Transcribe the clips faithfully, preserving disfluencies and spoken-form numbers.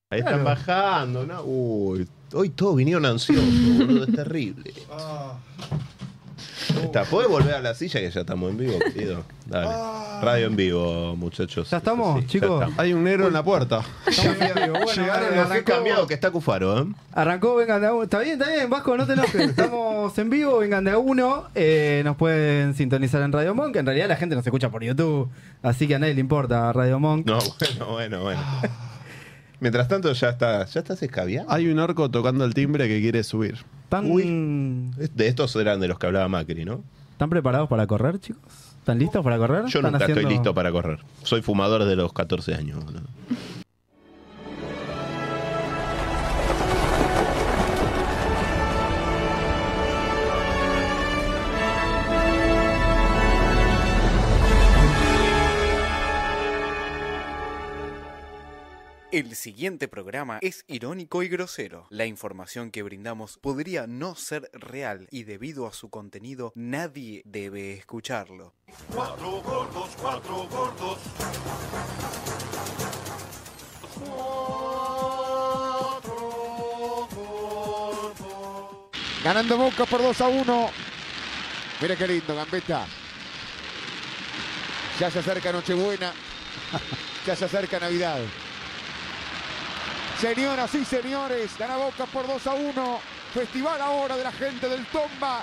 Ahí Claro. están bajando, ¿no? Uy, hoy todos vinieron ansiosos, boludo, es terrible. Ah. Está, ¿podés volver a la silla que ya estamos en vivo, querido? Dale. Ah. Radio en vivo, muchachos. ¿Ya estamos, Sí, ya chicos? estamos. Hay un negro en la puerta. Estamos en vivo. Bueno, Llegaron eh, los que arrancó, cambiado que está Cufaro, ¿eh? arrancó, vengan de a uno. Está bien, está bien, Vasco, no te enojes. Estamos en vivo, vengan de a uno. Eh, nos pueden sintonizar en Radio Monk. En realidad la gente nos escucha por YouTube, así que a nadie le importa Radio Monk. No, bueno, bueno, bueno. Mientras tanto ya está, ya estás escabiando. Hay un orco tocando el timbre que quiere subir. ¿Están, De estos eran de los que hablaba Macri, ¿no? ¿Están preparados para correr, chicos? ¿Están listos para correr? Yo ¿Están nunca haciendo- estoy listo para correr. Soy fumador desde los catorce años, boludo. El siguiente programa es irónico y grosero. La información que brindamos podría no ser real y debido a su contenido nadie debe escucharlo. Cuatro gordos, cuatro gordos. Cuatro gordos. Ganando Boca por dos a uno. Mira qué lindo, Gambetta. Ya se acerca Nochebuena. Ya se acerca Navidad. Señoras y señores, gana Boca por dos a uno. Festival ahora de la gente del Tomba.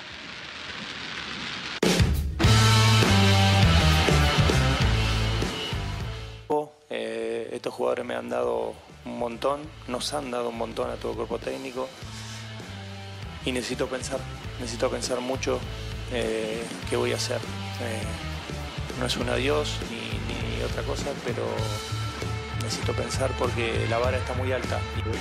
Eh, estos jugadores me han dado un montón, nos han dado un montón a todo el cuerpo técnico y necesito pensar, necesito pensar mucho eh, qué voy a hacer. Eh, no es un adiós ni, ni otra cosa, pero necesito pensar porque la vara está muy alta.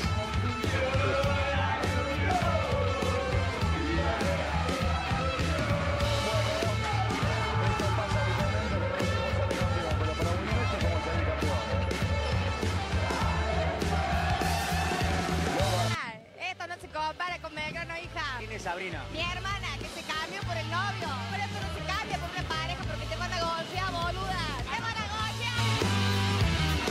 Esto no se compara con Belgrano, hija. ¿Quién es Sabrina? Mi hermana, que se cambió por el novio. Por eso no se cambia por una pareja, porque te van a golpear, boluda. ¡Te van a golpear!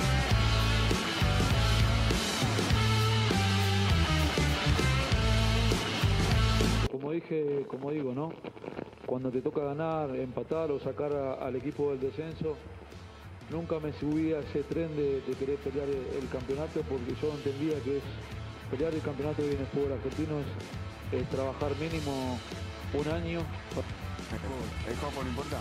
Como dije, como digo, ¿no? Cuando te toca ganar, empatar o sacar a- al equipo del descenso, nunca me subí a ese tren de, de querer pelear el, el campeonato porque yo entendía que es pelear el campeonato de en el fútbol argentino es, es trabajar mínimo un año. ¿El copo no importa?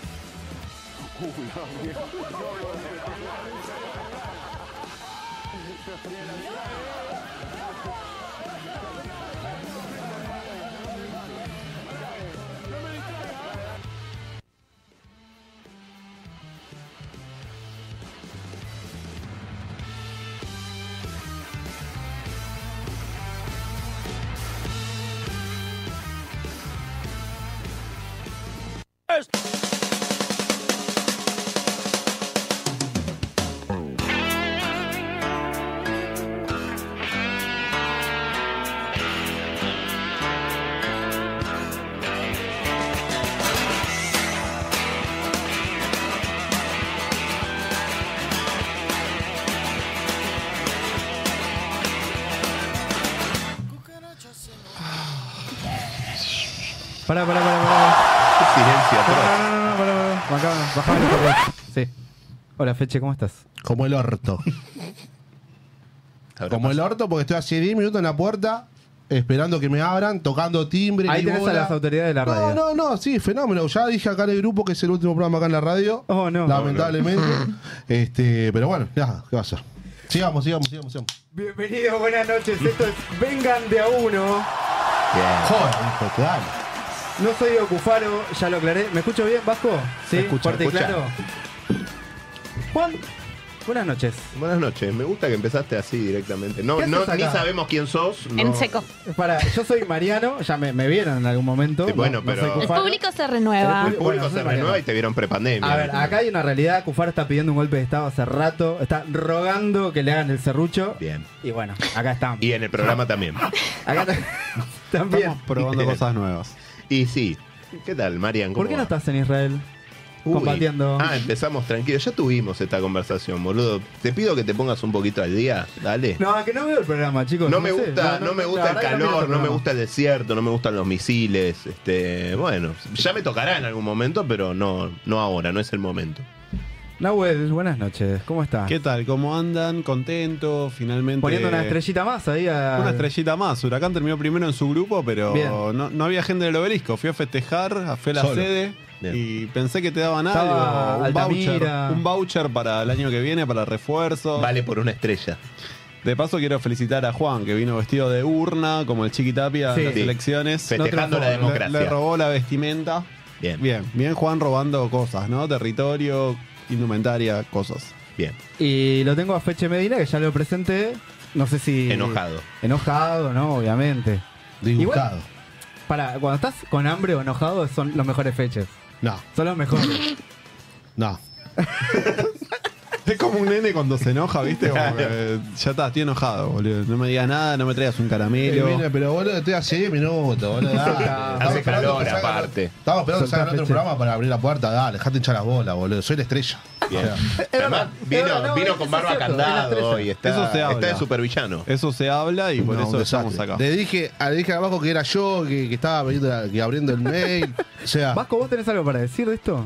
Pará, pará, pará, pará. Qué silencio atrás. No, no, no, no, pará, pará. Bajame, bajame un poco. Sí. Hola, Feche, ¿cómo estás? Como el orto. Como el orto, porque estoy hace diez minutos en la puerta, esperando que me abran, tocando timbre. Ahí ni tenés a bola. las autoridades de la radio. No, no, no, sí, fenómeno. Ya dije acá en el grupo que es el último programa acá en la radio. Oh, no. Lamentablemente. este, pero bueno, ya, ¿qué va a hacer? Sigamos, sigamos, sigamos, sigamos. Bienvenidos, buenas noches. Esto es Vengan de a uno. Joder, hijo, claro. No soy Diego Cufaro, ya lo aclaré. ¿Me escucho bien, Vasco? Sí, Se escucha, fuerte y escucha. claro. Juan, buenas noches. Buenas noches, me gusta que empezaste así directamente. No, ¿Qué no haces ni acá? sabemos quién sos. no. En seco. Para, yo soy Mariano, ya me, me vieron en algún momento. Sí, bueno, no, no pero- soy El Cufaro. público se renueva. El El público Bueno, se soy renueva Mariano. y te vieron prepandemia. A ver, acá hay una realidad. Cufaro está pidiendo un golpe de estado hace rato. Está rogando que le hagan el serrucho. Bien. Y bueno, acá estamos. Y en el programa también. Acá ta- también. Estamos probando cosas nuevas. Y sí. ¿Qué tal, Marian? ¿Cómo ¿Por qué no va? estás en Israel? Uy. combatiendo. Ah, empezamos tranquilos. Ya tuvimos esta conversación, boludo. Te pido que te pongas un poquito al día. Dale. No, que no veo el programa, chicos. No me sé. gusta, no, me la gusta el verdad que no miro calor, no me programa. gusta el desierto, no me gustan los misiles. Este, bueno, ya me tocará en algún momento, pero no, no ahora, no es el momento. Nahuel, buenas noches. ¿Cómo estás? ¿Qué tal? ¿Cómo andan? ¿Contento? Finalmente. Poniendo una estrellita más ahí a... Una estrellita más. Huracán terminó primero en su grupo, pero Bien. no, no había gente en el obelisco. Fui a festejar, fui a la Solo. sede Bien. y pensé que te daban Estaba algo. Un voucher, Altamira. un voucher para el año que viene, para refuerzo. Vale por una estrella. De paso quiero felicitar a Juan, que vino vestido de urna, como el Chiqui Tapia Sí. en las Sí. elecciones. Festejando No la triunfó. democracia. Le, le robó la vestimenta. Bien, Bien, bien Juan robando cosas, ¿no? Territorio, indumentaria, cosas. bien. Y lo tengo a Feche Medina, que ya lo presenté. No sé si... Enojado. Enojado, ¿no? Obviamente. Disgustado. Para, cuando estás con hambre o enojado, son los mejores feches. No, Son los mejores. no. Es como un nene cuando se enoja, ¿viste? Como que, ya está, estoy enojado, boludo. No me digas nada, no me traigas un Eh, caramelo. mira, pero boludo, estoy hace diez minutos, boludo. Dale. Estamos Hace esperando calor que salga- aparte. Estamos esperando que salga el Soltá, otro Feche. programa para abrir la puerta. Dale, dejate hinchar las bolas, boludo. Soy la estrella. Bien. O sea, Además, vino, verdad, no, vino eso con es barba cierto, es la candado estrella. y está, Eso se habla. está de supervillano. Eso se habla y por no, eso un estamos desastre. acá. Le dije, le dije abajo que era yo, que, que estaba abriendo, la- que abriendo el mail. O sea, Vasco, ¿vos tenés algo para decir de esto?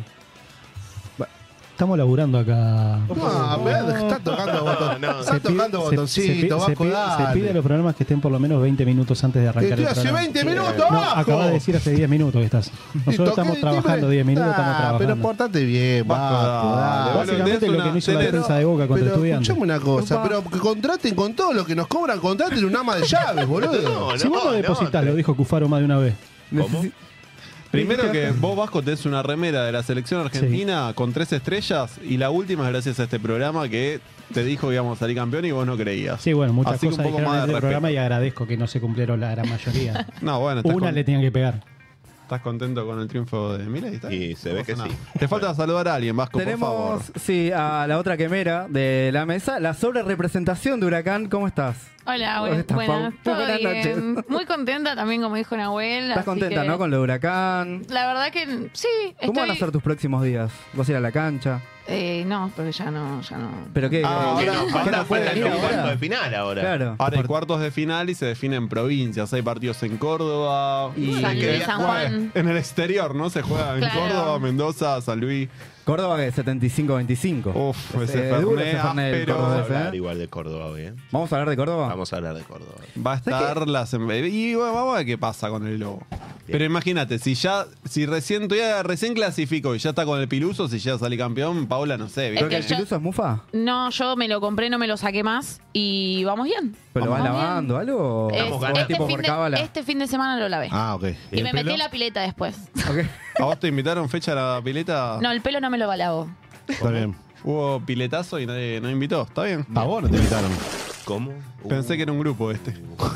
Estamos laburando acá. no, pero está tocando botón, no. está tocando se- botoncito, se, Vasco, se pide, se dale. pide a los programas que estén por lo menos veinte minutos antes de arrancar Estoy el hace programa. veinte minutos, No, Vasco. acabas de decir hace diez minutos que estás. Y Nosotros toqué estamos el trabajando timbre. diez minutos, Ah, estamos Pero trabajando. portate bien, Vasco, Vasco, dale, dale. boludo. Básicamente tenés lo que no hizo la tenés- defensa de Boca contra Pero Estudiantes. escuchame una cosa, Opa. pero que contraten con todo lo que nos cobran, contraten un ama de llaves, boludo. No, Si vos no depositas, lo dijo Cufaro más de una vez. ¿Cómo? Primero que vos, Vasco, tenés una remera de la selección argentina con tres estrellas y la última es gracias a este programa que te dijo que íbamos a salir campeón y vos no creías. Sí, bueno, muchas Así que un cosas poco dijeron más en de ese respeto. programa y agradezco que no se cumplieron la gran mayoría. No, bueno, estás, Una con- le tenían que pegar. estás contento con el triunfo de Milei. ¿Está? Y se No ve pasa que nada. sí. Te falta saludar a alguien, Vasco, por favor. Tenemos, sí, a la otra quemera de la mesa, la sobre representación de Huracán. ¿Cómo estás? Hola, ¿Cómo buen- estás, buenas, Pau? todo Buenas bien. noches. Muy contenta también, como dijo Nahuel. ¿Estás así contenta, que- no? Con lo de Huracán. La verdad que sí, ¿Cómo van a estoy- ser tus próximos días? ¿Vas a ir a la cancha? Eh, no, porque ya no, ya no. ¿Pero qué? Ah, ¿Qué ahora- no- qué Falta, no puede falta ir el ahora? cuarto de final ahora. Claro. Ahora hay cuartos de final y se define en provincias. Hay partidos en Córdoba. Y- San, que San Juega Juan. En el exterior, ¿no? Se juega en Claro. Córdoba, Mendoza, San Luis. Córdoba que setenta y cinco veinticinco. Uf, Eh, ese duro Fernet ese Fernet, el áspero. Córdoba. Vamos a hablar ¿eh? igual de Córdoba hoy, ¿eh? ¿Vamos a hablar de Córdoba? Vamos a hablar de Córdoba. Va a estar las y bueno, vamos a ver qué pasa con el Lobo. Pero imagínate, si ya, si recién, todavía recién clasificó y ya está con el Piluso, si ya sale campeón, Paula, no sé, ¿Pero ¿viste? que el Piluso es mufa? No, yo me lo compré, no me lo saqué más y vamos bien. ¿Pero lo vas Vamos lavando algo? Es- ¿O es este, tipo fin por de, cábala? este fin de semana lo lavé. Ah, ok. y me metí en la pileta después. Ok. ¿A vos te invitaron fecha a la pileta? No, el pelo no me lo lavo. Está bien. Hubo piletazo y nadie no invitó, está bien. A vos no te invitaron. ¿Cómo? Pensé que era un grupo este.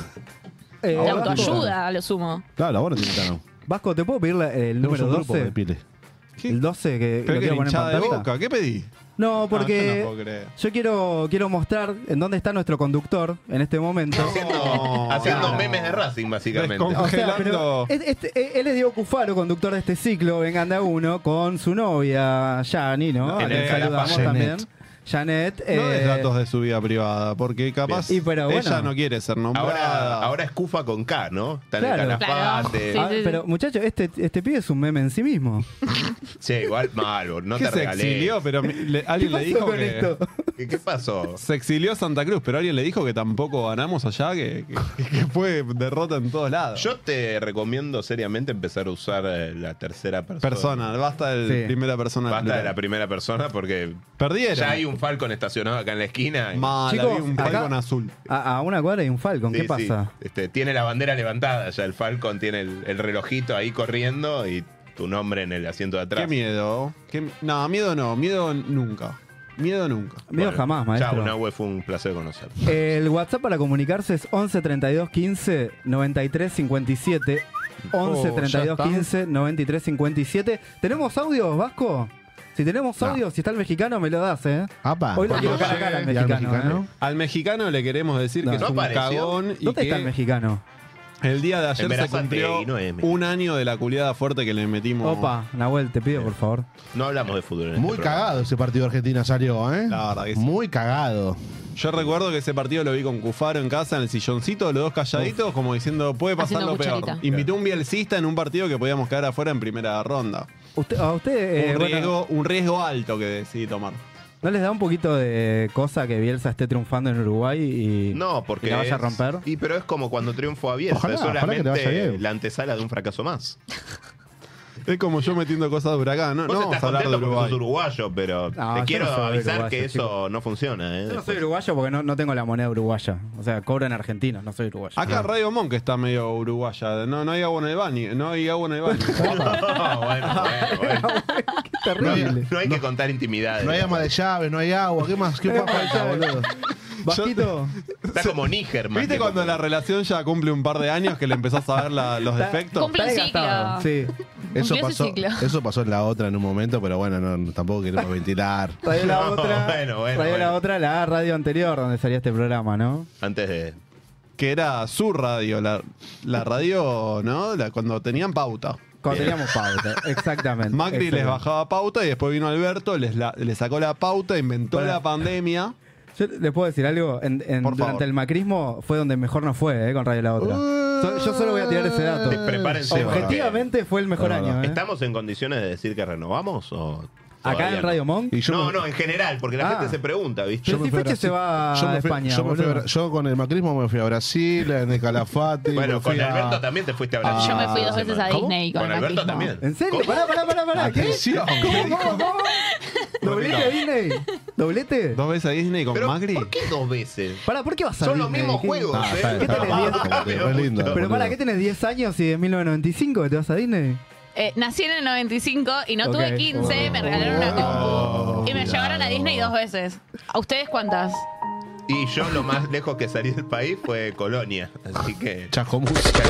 Eh, De Vasco, autoayuda, a lo sumo. Claro, a vos no te invitaron. Vasco, ¿te puedo pedir la- el Tenemos número un grupo doce? de pile. ¿Qué? El doce que ¿Pero lo qué, quiero poner en hinchada de pantalla. Boca? ¿Qué pedí? No, porque No, yo no puedo creer. yo quiero, quiero mostrar en dónde está nuestro conductor en este momento. Haciendo, haciendo claro. memes de Racing, básicamente. Descon- O sea, Congelando. pero es- este- él es Diego Cufaro, conductor de este ciclo, Vengan de a uno, con su novia, Yani, ¿no? En A quien el saludamos Janet. también. Janet. No des eh, datos de su vida privada, porque capaz Bien. Y pero bueno. ella no quiere ser nombrada. Ahora, ahora es Cufa con K, ¿no? Está en Claro. el Calafate. Claro. ah, pero muchachos, este, este pibe es un meme en sí mismo. Sí, igual malo, no ¿Qué te se regalé. exilió? Pero mi- le- alguien le ¿Qué dijo pasó con que esto? ¿Qué, qué pasó? se exilió a Santa Cruz, pero alguien le dijo que tampoco ganamos allá, que, que- que fue derrota en todos lados. Yo te recomiendo seriamente empezar a usar eh, la tercera persona. Persona, basta de Sí. primera persona. Basta de plural. la primera persona porque Perdieron. ya hay un Falcon estacionado acá en la esquina. y- Mala, Chicos, vi un acá- Falcon azul. A, a una cuadra hay un Falcon, Sí, ¿qué sí. pasa? Este, tiene la bandera levantada, ya el Falcon tiene el, el relojito ahí corriendo y tu nombre en el asiento de atrás. Qué miedo. Qué mi- no, miedo no, miedo nunca. Miedo nunca. Miedo Bueno, jamás, maestro. Chao, Nahue, fue un placer conocer. El WhatsApp para comunicarse es once treinta y dos quince noventa y tres cincuenta y siete. once treinta y dos quince noventa y tres cincuenta y siete. ¿Tenemos audios, Vasco? Si tenemos No. audio, si está el mexicano, me lo das, ¿eh? Apa. Hoy lo quiero No cara a cara al llegue al mexicano. mexicano. ¿eh? Al mexicano le queremos decir No. que es ¿No un apareció? cagón y ¿Dónde que está el mexicano? El día de ayer se Embarazate cumplió y no M. un año de la culiada fuerte que le metimos. Opa, Nahuel, te pido, por favor. No hablamos de fútbol. En Muy este programa. cagado ese partido de Argentina salió, ¿eh? La verdad que sí. Muy cagado. Yo recuerdo que ese partido lo vi con Cufaro en casa, en el silloncito, los dos calladitos, como diciendo, puede pasar Haciendo lo peor. cucharita. Invitó un bielcista en un partido que podíamos quedar afuera en primera ronda. Usted, a usted, eh, un, bueno, riesgo, un riesgo alto que decidí tomar. ¿no les da un poquito de cosa que Bielsa esté triunfando en Uruguay y, No, porque y la vaya a es- romper? Y pero es como cuando triunfó a Bielsa, Ojalá, es ojalá que le vaya solamente bien. la antesala de un fracaso más. Es como yo metiendo cosas de huracán. No, Vos no vamos estás a hablar de contento porque sos Uruguay. uruguayo, pero No, te yo quiero no soy avisar uruguayo, que eso chico. no funciona. ¿eh? Yo no soy uruguayo porque no, no tengo la moneda uruguaya. O sea, cobro en argentino, no soy uruguayo. Acá Radio Monk está medio uruguaya. No, no hay agua en el baño. No hay agua en el baño. No, bueno, bueno, bueno. Qué No hay, terrible. no hay que contar intimidades. No hay ama de llaves, no hay agua. ¿Qué más? ¿Qué No hay más ama de falta, llaves. boludo? Vasquito, Está como Níger, más ¿Viste que cuando como- la relación ya cumple un par de años que le empezás a ver la- los Está- defectos? Cumple un está ciclo. desgastado. Sí. Eso Cumplió ese pasó, ciclo. eso pasó en la otra en un momento, pero bueno, no, no, tampoco queremos ventilar. Radio la No, otra. bueno, bueno, radio la bueno. otra, la radio anterior donde salía este programa, ¿no? Antes de. Que era su radio, la, la radio, ¿no? La- cuando tenían pauta. Cuando Bien. teníamos pauta, exactamente. Macri les Exactamente. bajaba pauta y después vino Alberto, les, la- les sacó la pauta, inventó Pará. la pandemia. Yo les puedo decir algo, en, en- Por favor. durante el macrismo fue donde mejor nos fue, ¿eh? Con Radio La Otra. So- yo solo voy a tirar ese dato. Te- prepárense, Objetivamente fue el mejor No, no, año, ¿eh? ¿Estamos en condiciones de decir que renovamos o Acá todavía en no? Radio Monk. Y yo No, me- no, en general, porque la Ah. gente se pregunta, ¿viste? Pero me si fui a Feche se Brasil. va Yo a me fui- España, yo, me fui a boludo. Bra- yo con el macrismo me fui a Brasil, en el Calafate. Bueno, me fui con a- Alberto también te fuiste a Brasil. Yo me fui dos Ah, veces a ¿cómo? Disney con Con el Alberto macrismo. también. ¿En serio? ¿Cómo? Pará, pará, pará, pará. ¿Qué? Atención. ¿Cómo, cómo, cómo? ¿Doblete a Disney? ¿Doblete? ¿Dos veces a Disney con Pero, Macri? ¿por qué dos veces? Pará, ¿por qué vas a Son los Disney? mismos ¿Qué- juegos, Ah, ¿eh? está bien, ¿Qué está tenés, bien, diez? como que re lindo, Pero boludo. para, ¿qué tenés diez años y de mil novecientos noventa y cinco te vas a Disney? Eh, nací en el noventa y cinco y no Ok. tuve quince, me regalaron una compu. Y me llevaron a Disney dos veces. ¿A ustedes cuántas? Y yo lo más lejos que salí del país fue Colonia. Así que. Chascomús.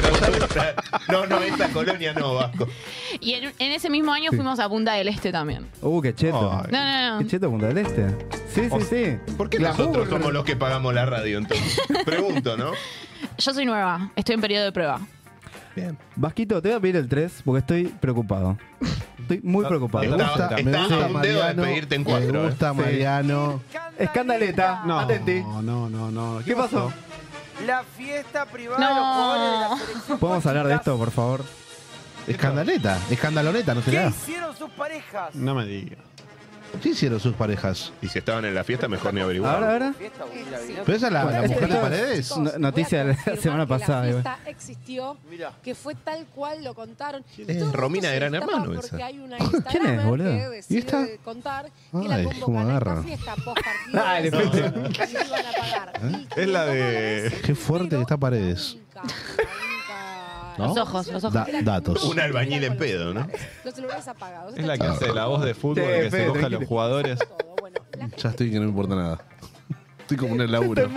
No, no, esa Colonia no, Vasco. Y en, en ese mismo año fuimos a Punta del Este también. Uh, qué cheto. Ay. No, no, Qué no. cheto Punta del Este. Sí, sí, sí. ¿Por qué Glamour. nosotros somos los que pagamos la radio entonces? Pregunto, ¿no? Yo soy nueva, estoy en periodo de prueba. Bien. Vasquito, te voy a pedir el tres porque estoy preocupado. Estoy muy preocupado. Me Está- gusta, está me gusta a un dedo de Mariano. pedirte en Me cuatro, ¿eh? gusta Sí. Mariano. Escandaleta. No, Atenti. no, no, no. ¿Qué pasó? La fiesta privada No. de los jugadores de la selección. ¿Podemos hablar de esto, por favor? Escandaleta. Escandaloneta, no ¿Qué será. hicieron sus parejas? No me digas. ¿Qué hicieron sus parejas? Y si estaban en la fiesta, mejor ni averiguar. Ahora, ahora. Fiesta, Agustina Vinasco. Pero esa es la, la Bueno, mujer de esto- Paredes. No- noticia de la semana pasada, La igual. fiesta existió, Mirá. que fue tal cual lo contaron. Y Es todo Romina esto de se Gran destapa Hermano porque esa. hay una ¿Quién es, Instagramer boludo? que ¿Y decide esta? contar que Ay, la cómo convocan a esta agarra. fiesta post partido. Ah, le y puse. le iban a pagar Es la de- mil quinientos dólares, Qué fuerte que está Paredes. la única- la única- ¿No? Los ojos, los ojos. Da- datos. Un albañil en pedo, ¿no? Los celulares apagados. Es la que hace la voz de fútbol Che, que se Fede, coja a los tranquilo. jugadores. Todo. Bueno, la Ya estoy que no me importa nada. Estoy como en el laburo.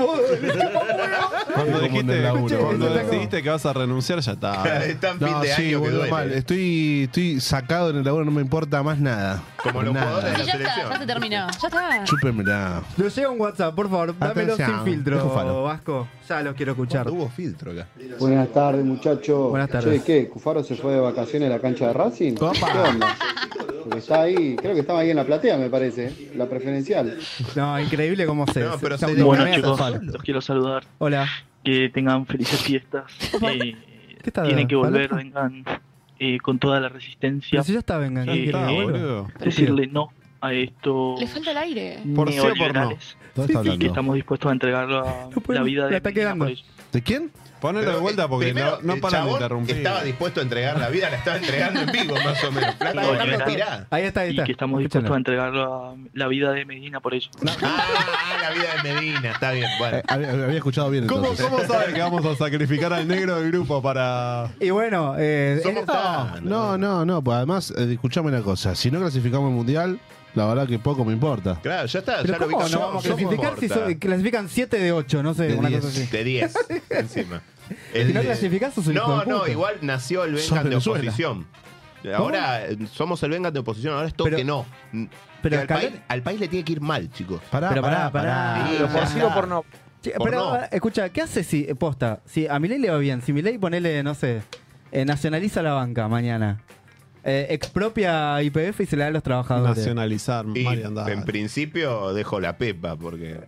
Cuando Como en dijiste, el laburo, cuando boludo. decidiste que vas a renunciar, ya está. Está en fin No, de sí, año que boludo, duele. mal. Estoy, estoy sacado en el laburo, no me importa más nada. Como los Nada. jugadores Sí, de la ya está, selección. ya se terminó. Ya está. Chúpenmela. Nos llega un WhatsApp, por favor, dámelo Atención, sin filtro, Cufaro. Vasco. Ya los quiero escuchar. Hubo filtro acá. Buenas tardes, muchachos. Buenas tardes. Che, ¿qué? ¿Cufaro se fue de vacaciones a la cancha de Racing? Opa. ¿Qué onda? Porque está ahí, creo que estaba ahí en la platea, me parece, la preferencial. No, increíble cómo se. No, pero se se- autocamea Bueno Cufaro. chicos, los quiero saludar. Hola. Que tengan felices fiestas. Eh, ¿Qué está tienen que volver, Pablo? vengan eh, con toda la resistencia. Pero si ya está, venga. Ya ¿qué está, quiere? boludo. Decirle no a esto Le falta el aire. Por sí o por no. neoliberales. ¿Dónde está Y que hablando? estamos dispuestos a entregar la, No puedo, la vida la de está mi hija quedando. por ellos. ¿De quién? Ponelo Pero, de vuelta eh, porque primero, no, no el paran de chabón interrumpir. estaba dispuesto a entregar la vida, la estaba entregando en vivo, más o menos. Plata No, dejando liberal. tirada. Ahí está, ahí Y está. que estamos Escúchalo. dispuestos a entregar la, la vida de Medina por ellos. Ah, la vida de Medina, está bien. Bueno. Eh, había, había escuchado bien ¿Cómo, entonces. ¿Cómo sabe que vamos a sacrificar al negro del grupo para...? Y bueno, eh, Somos eh, tan- No, no, no. Pues además, eh, escuchame una cosa. Si no clasificamos el mundial, la verdad que poco me importa. Claro, ya está, pero ya lo ¿cómo ubicamos. no vamos a Somos clasificar si morta. so- clasifican siete de ocho? No sé, De una diez. cosa así. De diez, encima. Si no clasificás, sos un hijo No, de no, puta. igual nació el Sos Vengan de Venezuela. oposición. Ahora eh, somos el Vengan de oposición, ahora es todo Pero- que no. pero Que al, Calder- país, al país le tiene que ir mal, chicos. Pará, Pero pará, pará, pará. Sí, Pero ya por sí o está. por no. Che, Por pero, no. ahora, escucha, ¿qué hace si, posta, si a Milei le va bien, si Milei ponele, no sé, eh, nacionaliza la banca mañana, eh, expropia Y P F y se le da a los trabajadores? Nacionalizar, Y Marian, dale. en principio dejo la pepa porque.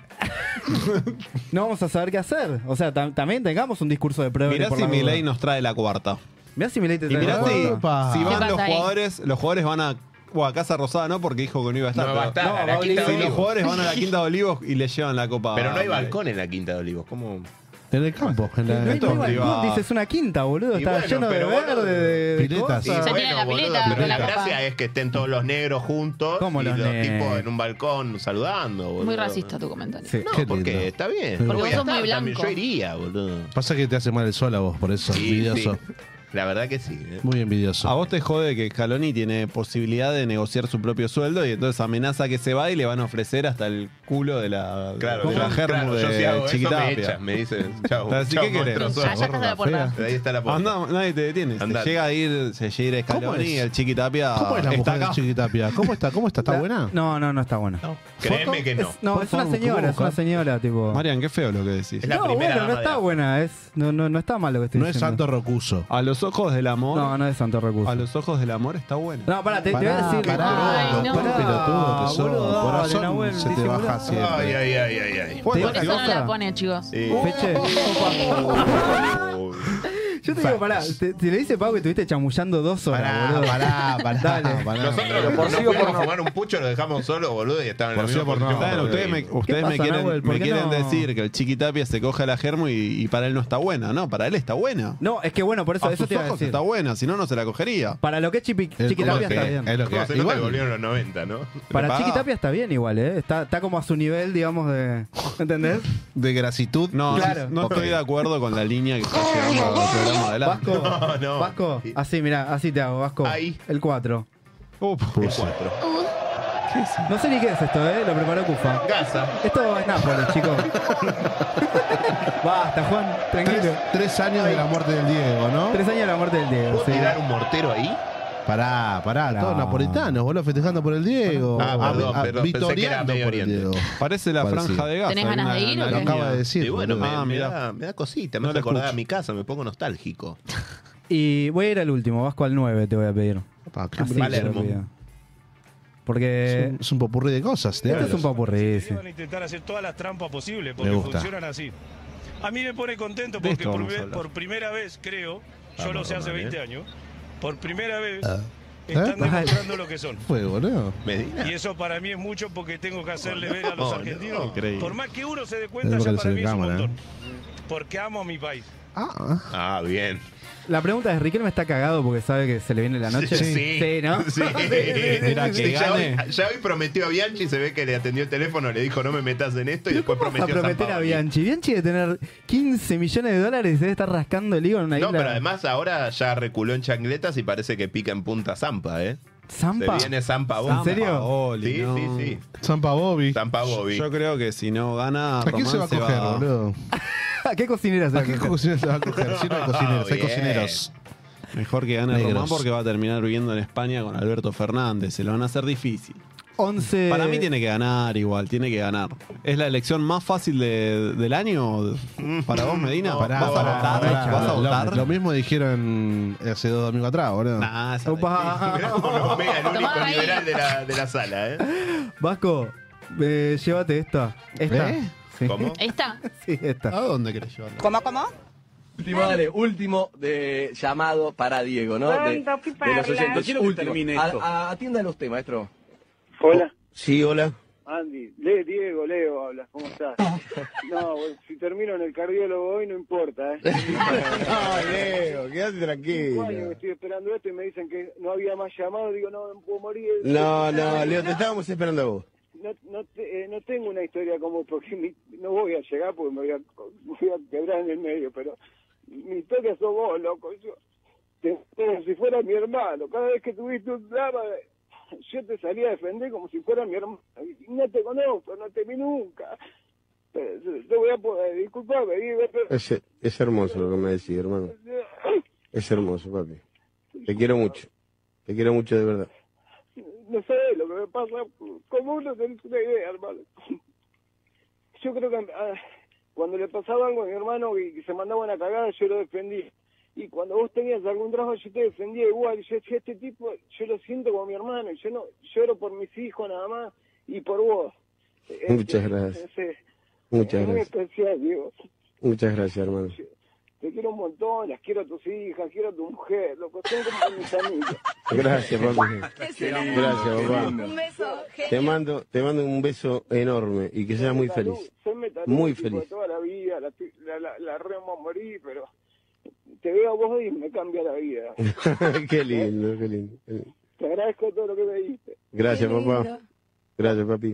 No vamos a saber qué hacer. O sea, tam- también tengamos un discurso de prueba. Mirá si Milei nos trae la cuarta. Mirá si Milei te Y trae mirá la si, cuarta. si ¿Qué van pasa los ahí? jugadores, los jugadores van a, o a Casa Rosada, ¿no? Porque dijo que no iba a estar. No va a pero- estar, a la va a Quinta de si los Olivos. jugadores van a la Quinta de Olivos y le llevan la copa. Pero no hay a Milei. balcón en la Quinta de Olivos. ¿Cómo? En el campo. En la, No hay- no hay Esto es balcón, privado. dice, es una quinta, boludo. Y Está bueno, lleno de pero verde, boludo, de, de piletas. cosas. Sí, Se bueno, tiene la boludo, pileta pero con la la gracia copa. es que estén todos los negros juntos ¿Cómo y los los negros? tipos en un balcón saludando, boludo. Muy racista tu comentario. Sí. No, Qué porque lindo. está bien. Porque Yo voy vos a sos muy estar también, blanco. Yo iría, boludo. Pasa que te hace mal el sol a vos, por eso. Sí, envidioso. sí. La verdad que sí. ¿eh? Muy envidioso. A vos te jode que Scaloni tiene posibilidad de negociar su propio sueldo y entonces amenaza que se va y le van a ofrecer hasta el culo de la, Claro, de la yo- germu claro, de yo si hago eso me Chiquitapia. echan, me dicen, chau, Así chau, que querés. monstruoso. Allá estás de la puerta. Ahí está la puerta. Anda, nadie te detiene. Se Andate. llega a ir, se llega a ir ¿Cómo Scaloni es? y el Chiquitapia ¿Cómo es la está mujer de acá. Chiquitapia? ¿Cómo está? ¿Cómo está? ¿Está La- buena? No, no, no está buena. Créeme que no. Es, no, Por es una favor, señora, ¿cómo es una buscar? señora, tipo. Marian, qué feo lo que decís. Es la no, primera bueno, no dama de está la- buena, es, no, no, no está mal lo que estoy No es diciendo. santo rocuso. A los ojos del amor, No, no es santo recurso. a los ojos del amor está buena. No, pará, te, te voy a Pará, decir. pará, Ay, no. qué pelotudo que sos. Boludo, Corazón dale, Nahuel, se te disimulá. baja Ay, siempre. ay, ay, ay, ay. Por Te eso digo no una la cosa. pone, chicos. Sí. Feche. Oh. Yo te digo, pará, te, te le dice Pau que estuviste chamullando dos horas, Pará, boludo. pará, pará, Dale. pará. Nosotros nos fuimos a fumar un pucho, lo dejamos solo, boludo, y estaban en la Por sí misma o por no. posición. Bueno, ustedes me, ustedes pasa, me quieren, Nahuel? ¿Por me qué quieren no? decir que el Chiquitapia se coge a la germu y, y para él no está buena. No, para él está buena. No, es que bueno, por eso, A eso sus te iba a ojos decir. está buena, si no, no se la cogería. Para lo que es Chiqui- Es Chiquitapia como está que- bien. Es lo que ¿Cómo se nota igual, que volvieron los noventa, no? Para Preparado. Chiquitapia está bien igual, ¿eh? Está, está como a su nivel, digamos, de... ¿Entendés? de grasitud. No, Claro. no Ok. estoy de acuerdo con la línea que está llevando el programa adelante. Vasco, No, no. Vasco, así, mirá, así te hago, Vasco. Ahí. El cuatro. Uf, El cuatro. No sé ni qué es esto, ¿eh? Lo preparó Cufa. Gaza. Esto es Nápoles, chicos. Basta, Juan, tranquilo. Tres, tres años de la muerte del Diego, ¿no? Tres años de la muerte del Diego. ¿Puedo Sí. tirar un mortero ahí? Pará, pará, No. todos napolitanos, boludo, festejando por el Diego. Ah, perdón, A- a- perdón, pensé que era Vitoriando Medio por el Oriente. Diego. parece la Parecido. franja de gas. ¿Tenés hay ganas una- de ir una o qué? Lo línea. acaba de decir. Y bueno, me, Ah, me mirá. da, me da cosita, me No hace lo acordar a escucho. mi casa, me pongo nostálgico. Y voy a ir al último, Vasco al nueve te voy a pedir. Pa, qué Así bruto. te lo pido. Porque... Es un, es un popurrí de cosas. de Esto es un hablas. popurrí, sí. Van a intentar hacer todas las trampas posibles Me porque gusta. funcionan así. A mí me pone contento De porque esto por, vamos a ve- hablar. por primera vez, creo, yo Vamos, lo sé hace Román, veinte ¿eh? años, por primera vez Ah. están ¿Eh? demostrando lo que son. Fue, boludo. Medina. Y eso para mí es mucho porque tengo que hacerle ver a los No, no, argentinos, increíble. por más que uno se dé Es cuenta, porque ya le para sale mí es un cámara, montón. Porque amo a mi país. Ah, Ah, bien. La pregunta es, ¿Riquelme está cagado porque sabe que se le viene la noche? Sí. ¿no? Sí. Mira, que Sí, ya, gane. hoy, ya hoy prometió a Bianchi, se ve que le atendió el teléfono, le dijo no me metas en esto y después ¿Cómo vas a prometió San prometer a Paoli. Bianchi? Bianchi de tener quince millones de dólares y debe estar rascando el higo en una No, isla. pero además ahora ya reculó en chancletas y parece que pica en punta Zampa, ¿eh? ¿Zampa? Se viene Zampa Bobby. ¿En serio? Paoli, Sí, no. sí, sí. Zampa Bobby. Zampa Bobby. Yo creo que si no gana, ¿A quién se va a Román coger, boludo? ¿A qué cocinera se va ¿A a qué coger? cocinero se va a coger? Si no hay cocineros, hay Bien. cocineros. Mejor que gane Negros. Román porque va a terminar viviendo en España con Alberto Fernández. Se lo van a hacer difícil. once... Para mí tiene que ganar igual, tiene que ganar. ¿Es la elección más fácil de- del año para vos, Medina? Pará, ¿Vas a pará, votar? pará. ¿Vas a Lo- votar? Lo mismo dijeron hace dos domingos atrás, boludo. Nah, esa Opa. Mirá cómo nos pega el único Tomá ahí. liberal de la, de la sala, ¿eh? Vasco, eh, llévate esta. Esta. ¿Eh? Sí. ¿Cómo? ¿Esta? Sí, esta. ¿A dónde querés llevarlo? ¿Cómo, cómo? Último, dale, último de llamado para Diego, ¿no? De, Pronto, fui de para los oyentes. hablar. Quiero que termine esto. A- a- Atiéndale usted, maestro. Hola, Sí, hola. Andy. Le, Diego, Leo hablas. ¿Cómo estás? No, bueno, si termino en el cardiólogo hoy no importa, ¿eh? No, Leo, quédate Cinco tranquilo. años que estoy esperando esto y me dicen que no había más llamado. Digo, no, no puedo morir. No, no, Leo, te estábamos esperando a vos. No, no, te- eh, no tengo una historia como porque mi- no voy a llegar porque me voy a, me voy a quebrar en el medio, pero mi historia sos vos, loco. Yo, te, como si fuera mi hermano. Cada vez que tuviste un drama, yo te salía a defender como si fuera mi hermano. Y no te conozco, no te vi nunca. Pero, te voy a poder, disculpame, Diego, pero- Es, es hermoso lo que me decís, hermano. Es hermoso, papi. Te quiero mucho. Te quiero mucho de verdad. no sé lo que me pasa, como uno tenés una idea, hermano. Yo creo que a, cuando le pasaba algo a mi hermano y que se mandaba una cagada, yo lo defendía. Y cuando vos tenías algún trabajo, yo te defendía igual. Y yo decía, este tipo, yo lo siento como mi hermano. Y yo no lloro por mis hijos nada más y por vos. Muchas gracias. Ese- Muchas es muy gracias. especial, Diego. Muchas gracias, hermano. Te quiero un montón, las quiero a tus hijas, quiero a tu mujer, loco, son como mis amigas. Gracias, papi. Gracias, papá. Un beso. Te mando, te mando un beso enorme y que seas muy feliz. Soy metalúrgico Muy de feliz. toda la vida, la, la, la, la remo a morir, pero te veo a vos y me cambia la vida. Qué lindo, qué lindo. qué lindo. Te agradezco todo lo que me diste. Gracias, papá. Gracias, papi.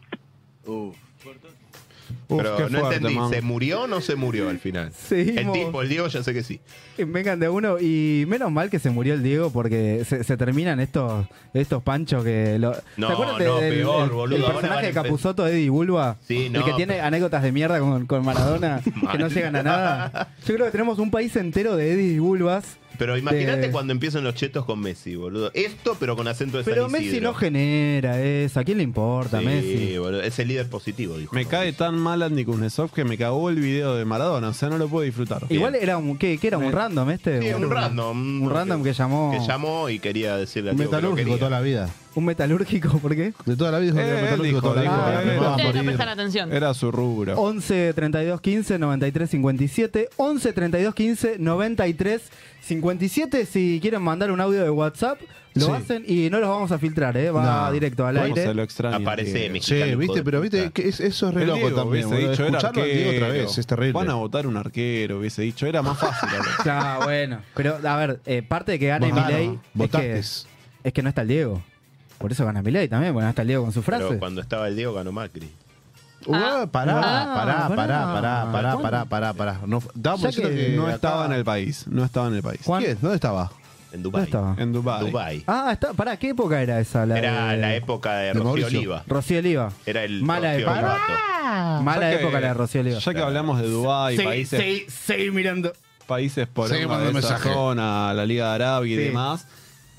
Pero qué no fuerte, entendí, man. ¿se murió o no se murió al final? Seguimos. El tipo, el Diego, ya sé que sí. Vengan de uno y menos mal que se murió el Diego porque se, se terminan estos estos panchos que lo, No, ¿te acuerdas no, del peor, el, boludo, el ahora personaje van a de empe- Capusotto, Eddie Bulba? Sí, no, el que tiene pero- anécdotas de mierda con, con Maradona que no llegan a nada. Yo creo que tenemos un país entero de Eddie Bulbas. Pero imagínate de- cuando empiezan los chetos con Messi, boludo. Esto, pero con acento de San Pero Messi Isidro. no genera eso. ¿A quién le importa, Sí, Messi? boludo, es el líder positivo, dijo. Me cae tan mal Andy Kuznetsov que me cagó el video de Maradona, o sea, no lo puedo disfrutar. Igual era un, ¿qué, qué era? ¿Un random este? Sí, un random. Un random que llamó. Que llamó y quería decirle a Un Diego que lo metalúrgico quería. toda la vida. ¿Un metalúrgico? ¿Por qué? De toda la vida dijo que Eh, era él metalúrgico dijo, toda la dijo, vida. eh, Me va a Ustedes no morir. prestan atención. Era su rubro. once treinta y dos quince noventa y tres cincuenta y siete once treinta y dos quince noventa y tres cincuenta y siete. Si quieren mandar un audio de WhatsApp, lo Sí. hacen y no los vamos a filtrar, ¿eh? Va No. directo al ¿Cómo aire. se lo extraña? Aparece Diego? mexicano. Sí, hijo viste, de pero viste puta. que es- eso es re El loco Diego también. hubiese boludo. dicho, era Escucharlo al Diego otra arquero. vez, es terrible. Van a votar un arquero, hubiese dicho. Era más fácil. Ah, bueno. Pero, a ver, eh, parte de que gane Votaron, Milei es que, votaste. es que no está el Diego. Por eso gana Milei también, porque no está el Diego con su frase. Pero cuando estaba el Diego ganó Macri. Uh, pará, Ah, pará, pará. pará, pará, pará, ¿Cuándo? pará, pará, pará. No, estábamos Ya diciendo que que No acá- estaba en el país. No estaba en el país. Juan- ¿Quién? ¿Dónde estaba? En ¿Dónde Dubái. estaba? En Dubái. Dubái. Ah, está, pará, ¿qué época era esa? La Era de- la época de de Rocío Mauricio. Oliva. Rocío Oliva. Era el Mala Rocío época. Olivato. Mala Ya que- época la de Rocío Oliva. Ya que hablamos de Dubái, Sí, países, sí, sí, mirando. países por Seguí mandando de esa mensaje. zona, la Liga de Arabia y Sí. demás.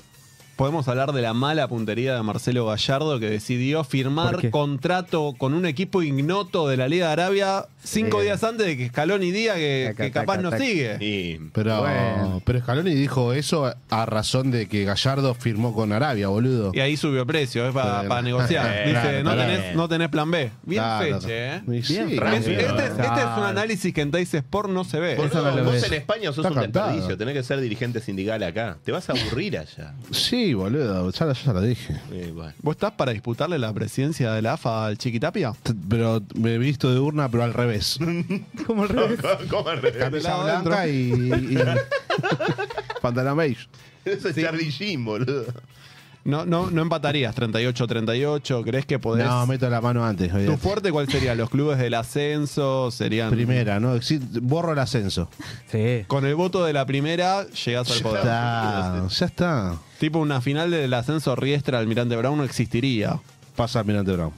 Podemos hablar de la mala puntería de Marcelo Gallardo que decidió ¿Por firmar qué? contrato con un equipo ignoto de la Liga de Arabia cinco Sí. días antes de que Scaloni diga que, Taca, que capaz taca, no taca. sigue. Y Pero, Bueno. pero Scaloni dijo eso a razón de que Gallardo firmó con Arabia, boludo. Y ahí subió precio, es para Pero- negociar. Eh, Dice, claro, no, claro. tenés, no tenés plan B. Bien Claro, feche, ¿eh? Y sí, Bien, Es- Francia. este, claro. este es un análisis que en Dice Sport no se ve. Boludo, Eso no lo vos ves. en España sos Está un cantado. desperdicio. Tenés que ser dirigente sindical acá. Te vas a aburrir allá. Sí, boludo, ya, la- ya lo dije. Eh, bueno. ¿Vos estás para disputarle la presidencia de la A F A al Chiquitapia? T- Pero me he visto de urna, pero al revés. ¿Cómo al revés? ¿Cómo al revés? Camisa lado blanca y, y pantalón beige. Eso es Charlie Sheen, boludo. No, no, no empatarías treinta y ocho treinta y ocho. ¿Crees que podés? No, meto la mano antes. ¿Tu olvidate. fuerte cuál sería? ¿Los clubes del ascenso? ¿Serían Primera, ¿no? Exi- Borro el ascenso. Sí. Con el voto de la primera llegás al Ya poder. está, ya está. Tipo una final del ascenso Riestra Almirante Brown no existiría. Pasa Almirante Brown.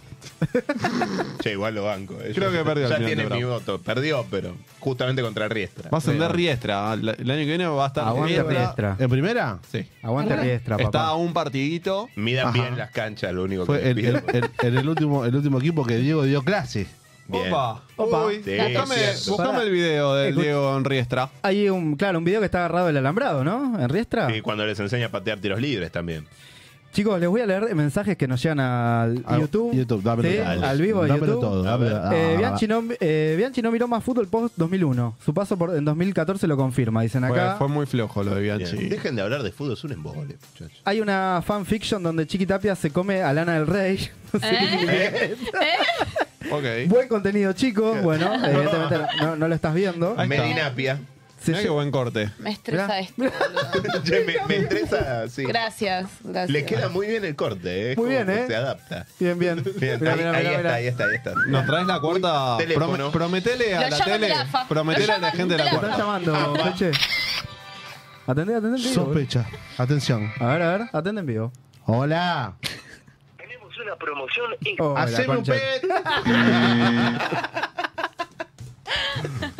Che, igual lo banco. eh. Creo que perdió Ya Almirante tiene mi Brown. voto. Perdió, pero justamente contra Riestra. Va a ascender Riestra. El el año que viene va a estar Aguante Riestra. ¿En primera? Sí. Aguante Riestra, papá. Está a un partidito. Midan Ajá. bien las canchas, lo único que Fue les el, pido. el- el- el- el último, el último equipo que Diego dio clase. Bien. Opa. Opa. Uy, Sí, buscame, cierto. buscame Pará. el video del Escuch- Diego en Riestra. Hay un, claro, un video que está agarrado del alambrado, ¿no? En Riestra. Y cuando les enseña a patear tiros libres también. Chicos, les voy a leer mensajes que nos llegan al Al- YouTube. YouTube, dámelo Sí, todo. al vivo de Dámelo YouTube. todo, A ver. dámelo- Eh, ah, Bianchi, no, eh, Bianchi no miró más fútbol post dos mil uno. Su paso por, en dos mil catorce lo confirma. Dicen Fue, acá. fue muy flojo lo de Bien. Bianchi. Dejen de hablar de fútbol, es un embole, muchachos. Hay una fanfiction donde Chiqui Tapia se come a Lana del Rey. No sé ¿Eh? qué- Ok. Buen contenido, chicos. Bueno, evidentemente no, no lo estás viendo. Ahí está. Medinapia. Se Mirá qué lle- buen corte. Me estresa esto. Che, me, me estresa, sí. Gracias, gracias. Le queda muy bien el corte, ¿eh? Muy Como bien, que ¿eh? Se adapta. Bien, bien. Bien, Mirá, ahí, mirá, ahí mirá, está, mirá. ahí está, ahí está. Nos traes la cuarta. Uy, teléfono. Prom- prometele a Lo la llaman tele. de la A F A. Prometele Lo a la llaman gente de de la la Están cuarta. llamando, Feche. Atendé, atendé en vivo. Sospecha. Atención. A ver, a ver, atende en vivo. Hola. Tenemos una promoción Oh, la Haceme un concha. pet.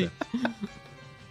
sé.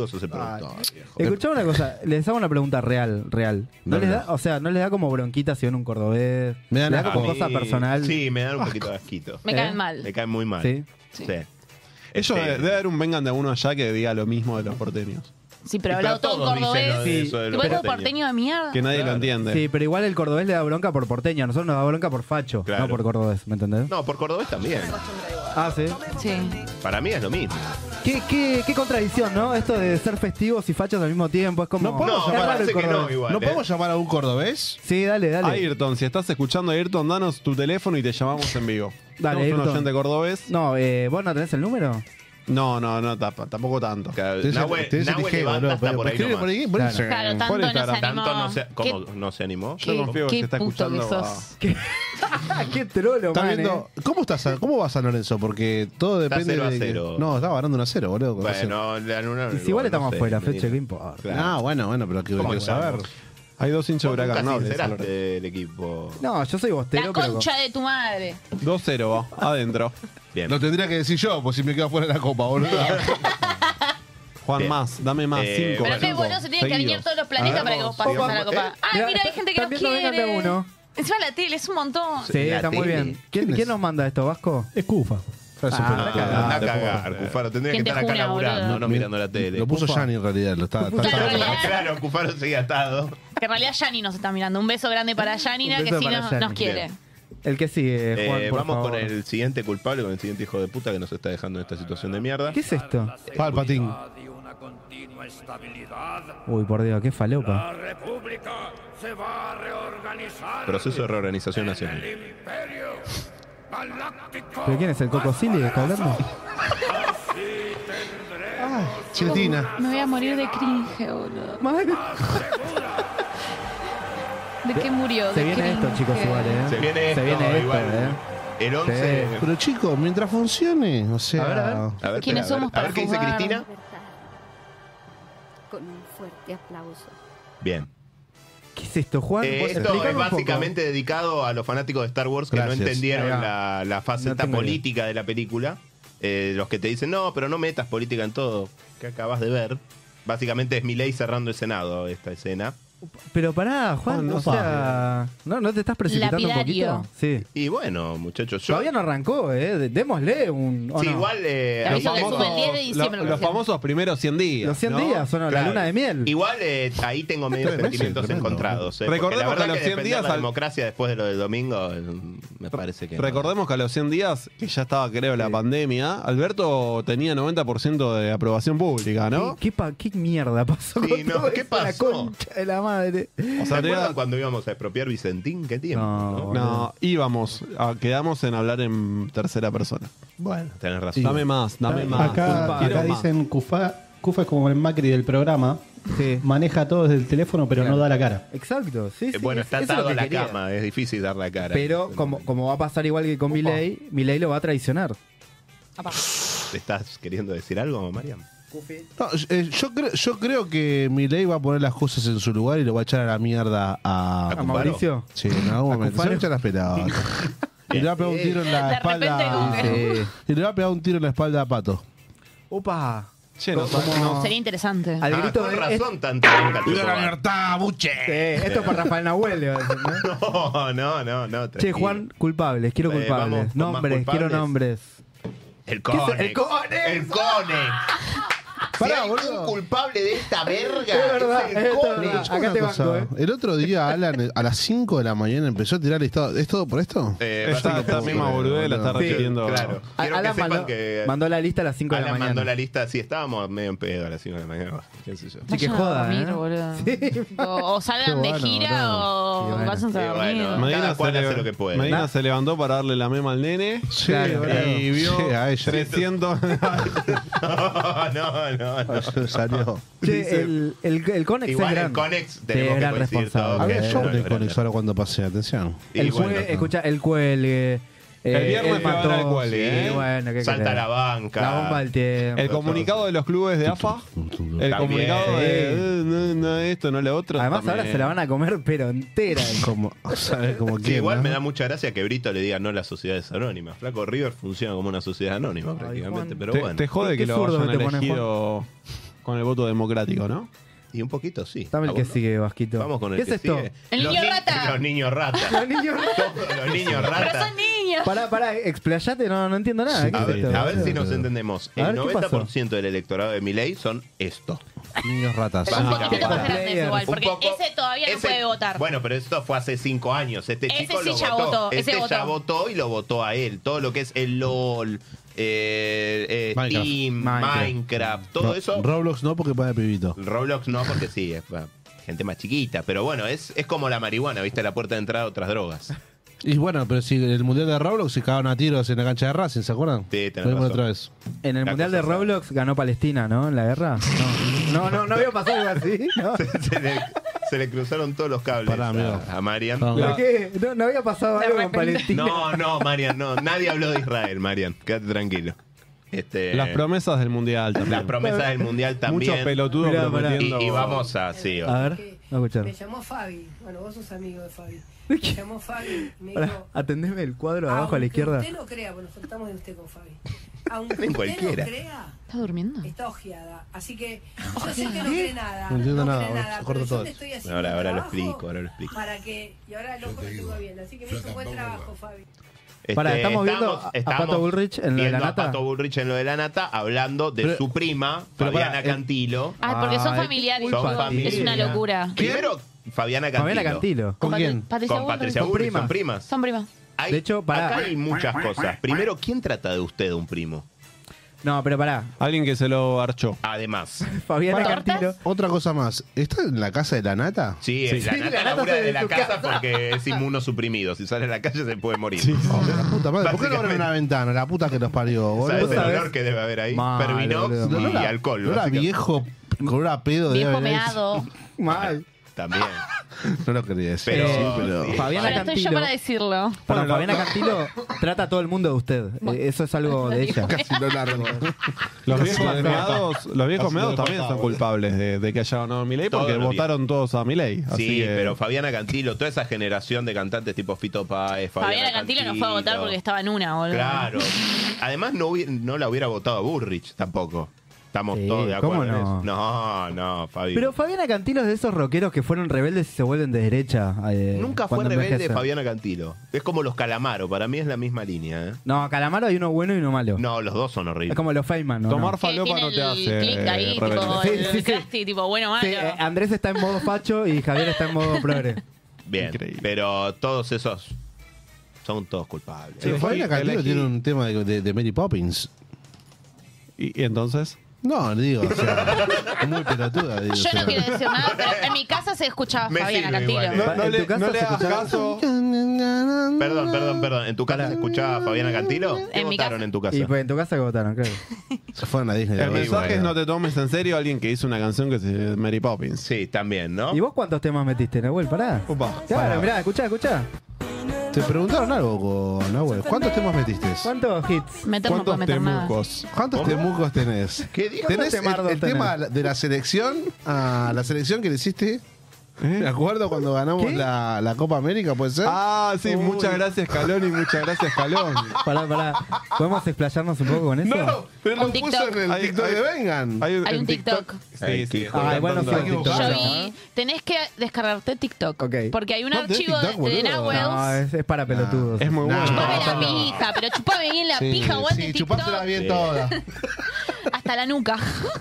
algo, sos el productor. viejo. Escuchame una cosa, les hago una pregunta real, real. ¿No, No, les no. da, o sea, ¿no les da como bronquita si ven un cordobés? Me dan ¿Les da asco. como A cosa mí- personal? Sí, me dan un poquito de asquito. Me ¿Eh? caen mal. Me caen muy mal. Sí. Sí. Ellos Sí. debe, debe haber un vengan de uno allá que diga lo mismo de los porteños. Sí, pero Y hablado pero todo en todos dicen cordobés. lo de eso de Sí, los tipo porteños. porteño de mierda. Que nadie Claro. lo entiende. Sí, pero igual el cordobés le da bronca por porteño. A nosotros nos da bronca por facho, Claro. no por cordobés, ¿me entendés? No, por cordobés también. Ah, sí. Sí. Para mí es lo mismo. ¿Qué, qué, qué contradicción, ¿no? Esto de ser festivos y fachos al mismo tiempo. Es como. No podemos es llamar- raro el parece que no, cordobés. igual. ¿No ¿eh? podemos llamar a un cordobés? Sí, dale, dale. Ayrton, si estás escuchando Ayrton, danos tu teléfono y te llamamos en vivo. Dale, Tenemos un Ayrton. oyente cordobés. No, eh, ¿vos no tenés el número? No, no, no, tapa- tampoco tanto. Tenés- Nahue, tenés el Nahue I G, levanta boludo, hasta pero por ahí escribe nomás. por ahí, por Claro. Instagram. Claro, tanto Por no se Instagram. animó. Tanto no se, ¿cómo ¿Qué, no se animó? Yo confío que qué se está puto escuchando. que a- sos? ¡Qué trolo, Está man! viendo, eh. ¿cómo, está San, ¿Cómo va San Lorenzo? Porque todo Está depende cero a de. que- cero. No, estaba ganando uno a cero, boludo. con razón. Bueno, le anularon Y el si igual gol, estamos no sé, afuera, Medina. Feche, ¿qué importa? Claro. Ah, bueno, bueno, pero que ¿Cómo quiero saber. estamos? Hay dos hinchas de Vos Huracán nunca Nobles. sinceraste del equipo. No, yo soy La bostero, pero. concha de tu madre. dos cero, va, adentro. Bien. Lo tendría que decir yo, pues si me quedo fuera de la copa, boludo. Juan, Bien. más, dame más, Eh, cinco. Pero qué cinco bueno, se tienen que alinear seguidos. todos los planetas para que vos pases Vamos, a la copa. eh, Ay, Mirá, mira, hay gente que no también nos vengan de quiere. uno. Encima la tele es un montón. Sí, La está muy tele. bien. ¿Quién, ¿Quién ¿quién es? nos manda esto, Vasco? Es Cufa. Ah, Anda cagada. a cagar, Cufaro. Tendría que ¿Quién te estar acá juna, laburando, boludo? no mirando la tele. Lo puso Yanni en realidad. Lo está, está- Claro, está- realidad. Claro, Cufaro sigue atado. Que en realidad Yani nos está mirando. Un beso grande para Yanina, Un que beso sí para nos, Yani. nos quiere. Bien. El que sigue, Juan, Eh, por vamos favor. con el siguiente culpable, con el siguiente hijo de puta que nos está dejando en esta situación de mierda. ¿Qué es esto? Palpatine. Y una continua estabilidad. Uy, por Dios, qué falopa. La República se va a reorganizar. Proceso de reorganización nacional. El Imperio Galáctico. ¿Pero quién es el Coco Silly que está hablando? Así tendremos Chetina. Me voy a morir de cringe, boludo. Madre. ¿De qué murió? Se ¿De viene esto, cringe? chicos, igual, ¿eh? Se viene esto, Se viene esto, igual. ¿eh? El once. Sí. Pero chicos, mientras funcione, o sea. A ver, a ver. A ver, ¿Quiénes espera, a ver, somos a para ver qué dice jugar? Cristina. Con un fuerte aplauso. Bien. ¿Qué es esto, Juan? Eh, ¿Puedes esto explicarme es un poco? básicamente dedicado a los fanáticos de Star Wars que Gracias. no entendieron Ahí va. la, la No faceta tengo política de la película. Eh, los que te dicen, no, pero no metas política en todo, que acabas de ver. Básicamente es Milei cerrando el Senado, esta escena. Pero pará, Juan, Juan, no o sea... ¿No, ¿No te estás precipitando un Lapidario. poquito? Sí. Y bueno, muchachos, yo... Todavía no arrancó, ¿eh? De- Démosle un... ¿o Sí, no? igual... eh, Te ahí aviso que tengo- sube el diez de diciembre. Lo- los recién. famosos primeros cien días. Los cien ¿no? días son la Claro. luna de miel. Igual eh, ahí tengo medio Tremendo, sentimientos tremendo. encontrados. eh, porque Recordemos la verdad que a los que cien defender días la al- democracia después de lo del domingo eh, me parece que no. Recordemos que a los cien días, que ya estaba creo la pandemia, Alberto tenía noventa por ciento de aprobación pública, ¿no? ¿Qué, pa- qué mierda pasó Sí, con no, todo ¿qué eso? La pasó? concha de la madre. O ¿Se sea, acuerdan tenía- cuando íbamos a expropiar Vicentín? ¿Qué tiempo? No, No, No, íbamos, a- quedamos en hablar en tercera persona. Bueno, tenés razón. Dame más, dame más. Acá, Quiero acá más. dicen Cufa, Cufa es como el Macri del programa. Sí. Maneja todo desde el teléfono, pero Claro. no da la cara. Exacto, sí, Eh, sí. bueno, es- está eso es lo atado que a la quería. cama, es difícil dar la cara. Pero como, como va a pasar igual que con Milei, Milei lo va a traicionar. ¿Te estás queriendo decir algo, Mariam? No, eh, yo, creo, yo creo que Milei va a poner las cosas en su lugar y lo va a echar a la mierda a. ¿A Mauricio? Sí, en algún ¿A momento. Se va a Cufaro? echar las pelotas. Y le va a pegar un tiro en la De espalda. repente, Sí. Y le va a pegar un tiro en la espalda a Pato. Opa. Che, no, Como- Sería interesante. Al Ah, grito con de... razón, tanto bronca te soba. libertad, buche! Sí, esto es para Rafael Nahuel, le va a decir, ¿no? No, no, no, no. Che, tranquilo. Juan, culpables, quiero Eh, culpables. vamos con más nombres, culpables. quiero nombres. El ¿Qué es Conex. el Conex? El Conex. Si Pará, hay boludo. un culpable de esta verga, Es verdad, es el es Conex. verdad. Escuchame Acá una te cosa. banco, ¿eh? El otro día, Alan, a las cinco de la mañana empezó a tirar listado. ¿Es todo por esto? Eh, Esta, básicamente, esta misma sí, boludez la está Sí, repitiendo. Claro. Quiero Alan que sepan mandó, que mandó la lista a las cinco de la Alan mañana. mandó la lista. Sí, estábamos medio en pedo a las cinco de la mañana. Qué sé yo. Sí, que Vayan a joda, dormir, ¿eh? boludo. Sí. O, o salgan Qué de bueno, gira boludo. o Sí, bueno. vayan a Sí, dormir. bueno. Medina, Cada cual se, hace le- lo que puede. Medina Nah. se levantó para darle la mema al nene Sí, Claro, boludo. y vio Sí, a ella. trescientos. No, no, no. no. Salió. Che, el, el, el Conex Igual es el gran. Conex Sí, tenemos que gran coincidir responsable. todos. Había que es show uno de los Conex grandes. ahora cuando pasé, atención. Y El bueno, cuelgue, escucha, el cuelgue. eh, El viernes él fue ahora el mató, cuelgue, sí, ¿eh? bueno, ¿qué Salta querés? la banca. La bomba del tiempo. El comunicado de los clubes de A F A. El También. comunicado de eh, no, no esto, no lo otro. Además ahora también. se la van a comer pero entera. Como, ¿sabes? Como Sí, quién, igual ¿no? me da mucha gracia que Brito le diga no a las sociedades anónimas. Flaco River funciona como una sociedad anónima prácticamente, Juan. pero Te, bueno. te jode Qué que lo zurdo hayan que te pone, elegido con el voto democrático, ¿no? Y un poquito sí. Dame el ¿A que vos no? sigue, Vasquito. Vamos con el ¿Qué que es esto? sigue. El Los niño ni- rata. Los niños rata. Los niños Todos los niños Pero rata. son niños. años. Pará, pará, explayate, no, no entiendo nada. ¿Qué A es ver, esto, a ver boludo? si nos entendemos. A ver, El ¿qué noventa por pasó? ciento del electorado de Milei son esto. Niños ratas. Es un poquito más Básicamente. grande igual, Un porque poco- ese todavía no ese- puede votar. Bueno, pero esto fue hace cinco años. Este Ese chico sí lo ya votó. votó, ese Este ya votó. votó y lo votó a él. Todo lo que es el LOL, eh, eh, Minecraft. Steam, Minecraft. Minecraft, todo Ro- eso. Roblox no, porque pone pibito. Roblox no, porque sí, es para gente más chiquita. Pero bueno, es, es como la marihuana, ¿viste? La puerta de entrada a otras drogas. Y bueno, pero si el mundial de Roblox se cagaron a tiros en la cancha de Racing, ¿se acuerdan? Sí, tenés Lo vimos razón. otra vez. En el La mundial cosa de es- Roblox ganó Palestina, ¿no? En la guerra. No, no, no, no había pasado algo así. ¿no? se, le, se le cruzaron todos los cables Pará, amigo. a, a Marian. No. ¿Por qué? No, no había pasado De algo con repente. Palestina. No, no, Marian, no. Nadie habló de Israel, Marian. Quédate tranquilo. Este, Las promesas del mundial también. las promesas del mundial también. Muchos pelotudos Mirá, pará. prometiendo. Y, y vamos a, sí, A ver, a escuchar. Me llamó Fabi. Bueno, vos sos amigo de Fabi. Me llamó Fabi. Me Pará, dijo, atendeme el cuadro de abajo a la aunque izquierda. usted no crea, bueno, nos tratamos de usted con Fabi. Aunque En usted cualquiera. no crea, ¿Estás durmiendo? está ojeada. Así que yo sé que no cree nada. No entiendo nada, cree se nada, corta pero todo yo te eso. estoy haciendo Ahora, el ahora lo trabajo explico, ahora lo explico. Para que, y ahora el ojo lo tengo viendo. Así que me hizo un buen trabajo, Fabi. Este, Pará, estamos viendo a- a Pato Bullrich en lo de la viendo nata. a Pato Bullrich en lo de la nata, hablando de Pero- su prima, pero Fabiana pará, eh, Cantilo. Ah, porque son Ay, familiares, son chicos. familia. Es una locura. Primero, Fabiana Cantilo. Fabiana Cantilo. ¿Con Patri- quién? Patricia Con Bullrich. Patricia Son Bullrich, primas. son primas. Son primas. Hay- De hecho, pará. acá hay muchas cosas. Primero, ¿quién trata de usted un primo? No, pero pará. Alguien que se lo archó. Además. Fabiana ¿Tortas? Cantilo. Otra cosa más. ¿Está en la casa de la nata? Sí, Sí. la Sí, nata la nata labura sale de de la su casa, casa. porque es inmunosuprimido. Si sale a la calle se puede morir. Oh, la puta madre. ¿Por qué no abren Básicamente. una ventana? La puta que nos parió, ¿Sabes boludo. el ¿Sabes? olor que debe haber ahí? Mal, Pervinox boludo. y No era- alcohol. no era básicamente. viejo con una pedo de Viejo meado. Mal. También. No lo quería decir. Pero- sí, pero... sí. Fabiana Ahora estoy yo Cantilo. para decirlo. Bueno, Fabiana Cantilo trata a todo el mundo de usted. Eh, Eso es algo de ella. Casi no largo. Los Casi viejos no meados, los viejos Casi meados no también cortaba, son boludo. culpables de, de que haya ganado Milei Todos porque los votaron todos a Milei. Así Sí, que- pero Fabiana Cantilo, toda esa generación de cantantes tipo Fito Páez, Fabiana, Fabiana Cantilo no fue a votar porque estaba en una, boludo. Claro. Además, no, hubi- no la hubiera votado a Burrich tampoco. Estamos Sí, todos de acuerdo. ¿cómo en no? eso. No, no, Fabi. Pero Fabiana Cantilo es de esos rockeros que fueron rebeldes y se vuelven de derecha. eh, Nunca fue cuando rebelde envejecen. Fabiana Cantilo. Es como los Calamaro, para mí es la misma línea. ¿eh? No, Calamaro hay uno bueno y uno malo. No, los dos son Es horribles. como los Feynman, ¿no? Tomar no. Que falopa tiene no te el hace click ahí, tipo, rebelde. Sí, el sí, sí. crusty, tipo, bueno, malo. Sí, eh, Andrés está en modo facho y Javier está en modo progre. Bien, Increíble. pero todos esos son todos culpables. Sí, Fabiana Cantilo elegí- tiene un tema de, de- de Mary Poppins. ¿Y, y entonces? No, digo, o sea, muy pelotuda. Digo, Yo o sea. no quiero decir nada, pero en mi casa se escuchaba Me Fabiana sirve Cantilo. igual, eh. No, no ¿En le, tu casa no le se hagas escuchaba? caso. Perdón, perdón, perdón. ¿En tu casa se escuchaba Fabiana Cantilo? ¿Qué En mi votaron casa. en tu casa? Y pues en tu casa que votaron, claro. Se fueron a Disney. El Sí, mensaje es bueno. no te tomes en serio a alguien que hizo una canción que se llama Mary Poppins. Sí, también, ¿no? ¿Y vos cuántos temas metiste, Nahuel? Pará. Opa. Claro, mirá, escuchá, escuchá. Te preguntaron algo, con Nahuel. ¿Cuántos temas metiste? ¿Cuántos hits? Meter no puedo ¿Cuántos meter nada. temucos? ¿Cuántos temucos tenés? ¿Qué dijo? ¿Tenés el, temardos el tenés? tema de la selección? A la selección que le hiciste. ¿Eh? ¿De acuerdo cuando ganamos ¿Qué? la, la Copa América, puede ser? Ah, sí, Uy. muchas gracias Calón y muchas gracias Calón. Pará, pará. ¿Podemos explayarnos un poco con eso? No, pero Un lo puso TikTok. en el Hay- TikTok hay- de Vengan. Hay un en TikTok. Ay, Sí, sí. hijo Ay, bueno, fue Hay que TikTok. buscarlo. Yo vi, tenés que descargarte TikTok. Ok. Porque hay un No, tenés archivo TikTok, de, de boludo. Nahuels. No, es, es para pelotudos. Es muy bueno. Chupame la no. pija, pero chupame bien la Sí, pija, aguante sí, TikTok. chupársela bien Sí. toda. Hasta la nuca.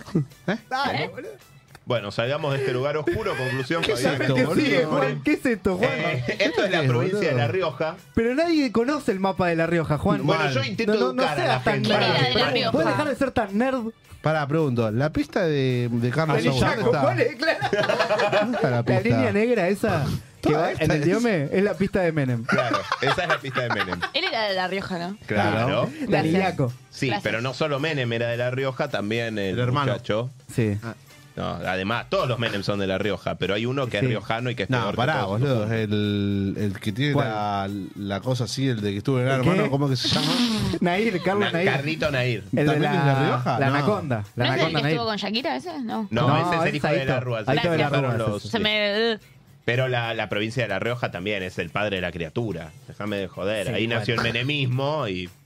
Dale, boludo. Bueno, salgamos de este lugar oscuro. Conclusión, ¿Qué es Fabián. esto, ¿Qué boludo? sigue, Juan? ¿Qué es esto, Juan? Eh, esto es la ¿Qué, provincia boludo? de La Rioja. Pero nadie conoce el mapa de La Rioja, Juan. Bueno, Mal. yo intento no, no, no educar a la seas tan gente. ¿Quién era de La nerd. Rioja? ¿Puedes dejar de ser tan nerd? Pará, pregunto. ¿La pista de, de Carlos Ahí Saúl, ya, dónde está? ¿cuál es? Claro. ¿Dónde está la La pista? línea negra esa que Toda va esta en el es- diome es la pista de Menem. Claro, esa es la pista de Menem. Él era de La Rioja, ¿no? Claro. La Gracias. Liliaco. Sí, Gracias. pero no solo Menem era de La Rioja, también el, El hermano. muchacho. Sí. No, además, todos los Menem son de La Rioja, pero hay uno que es Sí. riojano y que es No, peor pará, que todos. boludo. El, el que tiene ¿Cuál? la, la cosa así, el de que estuvo en el ¿El qué? hermano, ¿cómo que se llama? Nair, Carlos Na- Nair. Carlito Nair. El de ¿También la, es de Rioja? la No. anaconda. La ¿No es el anaconda que Nair. estuvo con Shakira ese? No. No, No, ese es el es hijo de Aito. la Rúa. Aito Se de la fueron Rúa, los- sí, sí. Se me... Pero la, la provincia de La Rioja también es el padre de la criatura. Déjame de joder. Sí, Ahí bueno. nació el menemismo y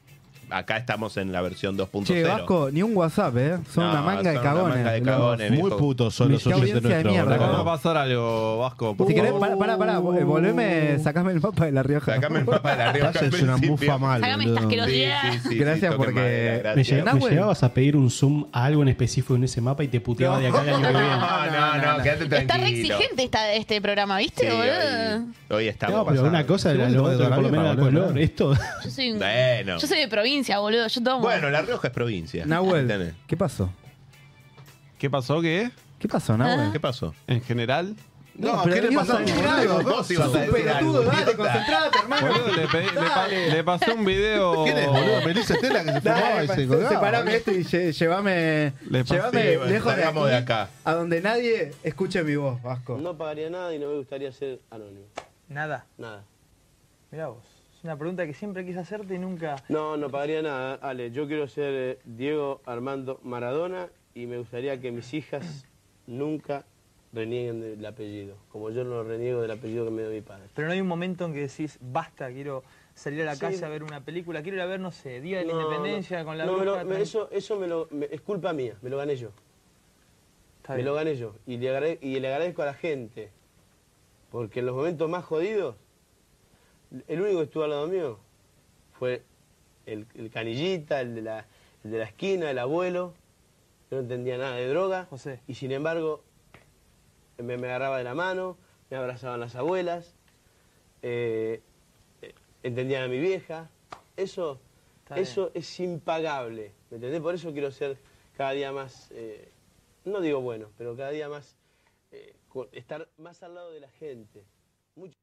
acá estamos en la versión dos punto Che, cero. Vasco, ni un WhatsApp, ¿eh? Son No, una manga de son una cagones. manga de los- cagones, Muy viejo. putos son los Qué oyentes audiencia de nuestros. mierda. Acá ¿no? va a pasar algo, Vasco. Si querés, pará, pará, pará, eh, volveme, sacame el mapa de La Rioja. Sacame el mapa de La Rioja. Es una mufa mal, Sácame esta boludo. asquerosidad. Sí, sí, sí, Gracias sí, toque porque- madera, Me, gracias. lleg- me Nahuel. llegabas a pedir un zoom a algo en específico en ese mapa y te puteaba de acá al año que viene. No, no, no, quédate tranquilo. Está re exigente esta, este programa, ¿viste, Sí, boludo? hoy, hoy estamos No, pero pasando. una cosa era Sí, lo porque otro, por lo todavía menos para el volver, color. ¿no? Esto. Yo soy, un- Bueno. yo soy de provincia, boludo. Yo tomo. Bueno, La Rioja es provincia. Nahuel, ¿Entendés? ¿qué pasó? ¿Qué pasó? ¿Qué? ¿Qué pasó, Nahuel? ¿Qué pasó? En general. No, pero ¿qué le ibas pasó? a decir boludo? algo, Vos ibas a sos un decir algo, pelotudo, dale, idiota. concentrate, hermano. Boludo, le, pedí- le pa- le pasé un video. ¿Quién es, boludo? Melissa Estela que se fumaba Dale, y se se- colgaba. separame esto y lle- llévame, Le pasé, llévame bueno, lejos de salgamos aquí, de acá. a donde nadie escuche mi voz, Vasco. No pagaría nada y no me gustaría ser anónimo. Nada. Nada. Mirá vos. Es una pregunta que siempre quise hacerte y nunca. No, no pagaría nada, Ale. Yo quiero ser eh, Diego Armando Maradona y me gustaría que mis hijas nunca renieguen del apellido, como yo no reniego del apellido que me dio mi padre. Pero no hay un momento en que decís, basta, quiero salir a la Sí. calle a ver una película, quiero ir a ver, no sé, Día de la No, Independencia no. con la No, me lo- bruja. me- tran- eso eso me lo, me- es culpa mía, me lo gané yo. Está Me bien. lo gané yo. Y le, agrade- y le agradezco a la gente, porque en los momentos más jodidos, el único que estuvo al lado mío fue el, el canillita, el de, la, el de la esquina, el abuelo, que no entendía nada de droga, José. y sin embargo me, me agarraba de la mano, me abrazaban las abuelas, eh, eh, entendían a mi vieja. Eso, Está eso es impagable, ¿me entendés? Por eso quiero ser cada día más, eh, no digo bueno, pero cada día más, eh, con- estar más al lado de la gente. Mucho-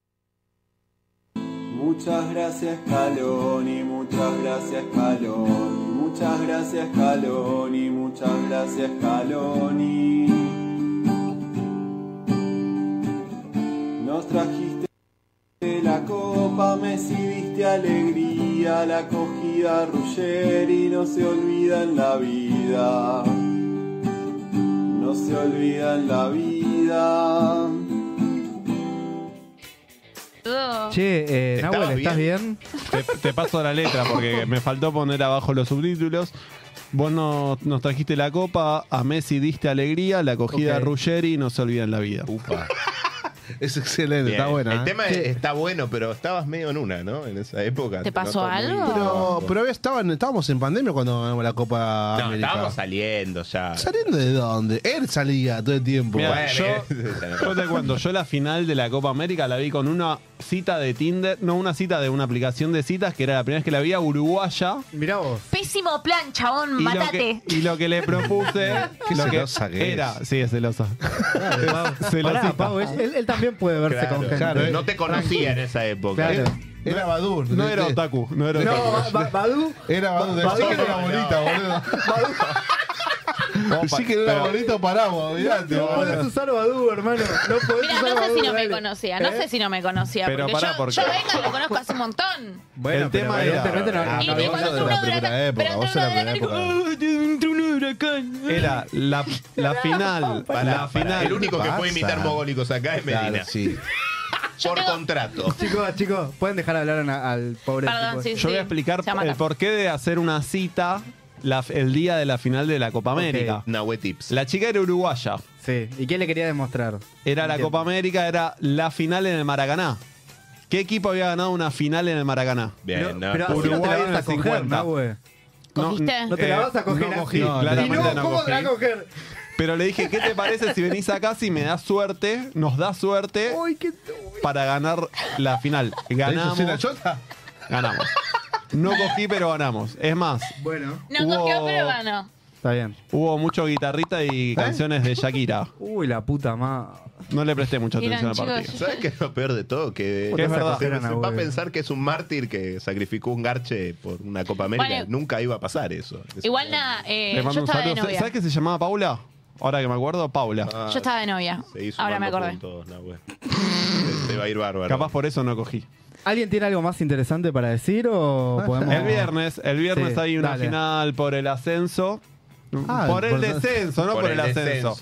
Muchas gracias Scaloni, muchas gracias Scaloni, muchas gracias Scaloni, muchas gracias Scaloni. Nos trajiste la copa, Messi diste alegría, la acogida Ruggeri no se olvida en la vida, no se olvida en la vida. Che, eh, ¿Estabas Nahuel, ¿estás bien? Te, te paso la letra porque me faltó poner abajo los subtítulos. Vos no- nos trajiste la copa, a Messi diste alegría, la acogida Ok. a Ruggeri no se olvida en la vida. Upa. Es excelente, Bien. está buena. El ¿eh? tema es- está bueno, pero estabas medio en una, ¿no? En esa época. ¿Te pasó noto muy- algo? Pero, pero estaban, estábamos en pandemia cuando ganamos la Copa No, América. estábamos saliendo ya. ¿Saliendo de dónde? Él salía todo el tiempo. Mira, Bueno, yo, ese- yo te cuento, yo la final de la Copa América la vi con una cita de Tinder, no, una cita de una aplicación de citas que era la primera vez que la vi a uruguaya. Mirá vos. Pésimo plan, chabón, Y lo, matate. que, y lo que le propuse Qué lo que celosa que era, es. sí, es celosa. Pará, Celosita. Pau, él, él también puede verse Claro, con gente. claro, no te conocía en esa época. Claro. Era Badu. No era otaku, no era No, otaku. Ba- Badu. Era Badu. Badu Decí que no, era una bolita, boludo. Opa, Decí que era pero- una bolita paraguas, olvidate, No podés boludo. usar Badu, hermano. No podés Mira, usar no sé Badu, si no me dale. conocía, no ¿Eh? sé si no me conocía. Pero porque pará, yo, porque- yo venga lo conozco hace un montón. Bueno, El pero tema era- evidentemente no, Ah, Y no, de no, cuando vos sos de entró la un primera huracán, época, pero vos sos de la entró un primera huracán y época. dijo, "Oh, entró un huracán". Era la, la final. Pará, la pará. final. El único que pasa? puede imitar mogólicos acá es Medina. Claro, sí. Por tengo- contrato. Chicos, chicos, pueden dejar hablar a- al pobre Perdón, tipo. sí, Yo voy a explicar se llama el acá. porqué de hacer una cita la- el día de la final de la Copa América. Nahue Tips. La chica era uruguaya. Sí. ¿Y qué le quería demostrar? Era la ¿Qué? Copa América, era la final en el Maracaná. ¿Qué equipo había ganado una final en el Maracaná? Bien, Pero, no. pero así no te Uruguay la en vas a el coger, cincuenta. Nahue. ¿Cogiste? No te la Eh, vas a coger no así. cogí, No, y claramente no, no ¿cómo cogí. te la vas a coger? Pero le dije, ¿qué te parece si venís acá, si me das suerte, nos das suerte Uy, qué... para ganar la final? Ganamos. ¿Te hizo así la chota? Ganamos. No cogí, pero ganamos. Es más, Bueno, No Hubo- cogió, pero ganó. está bien. hubo mucho guitarrita y canciones de Shakira. Uy, la puta madre. No le presté mucha Miran, atención al chicos, partido. ¿Sabes qué es lo peor de todo? Que, Que es verdad. se, se Eran va a abuelos. pensar que es un mártir que sacrificó un garche por una Copa América. Bueno. Nunca iba a pasar eso. Eso- Igual nada, eh, Le yo mando un estaba de saludo. novia. ¿Sabes que se llamaba Paula? Ahora que me acuerdo, Paula. Ah, Yo estaba de novia. seguí Ahora me sumando acordé. puntos, Nahue. Te, te va a ir bárbaro. Capaz por eso no cogí. ¿Alguien tiene algo más interesante para decir o podemos...? El viernes, el viernes Sí, hay una dale. final por el ascenso. Ah, por el por- descenso, no por, Por el, el ascenso. descenso.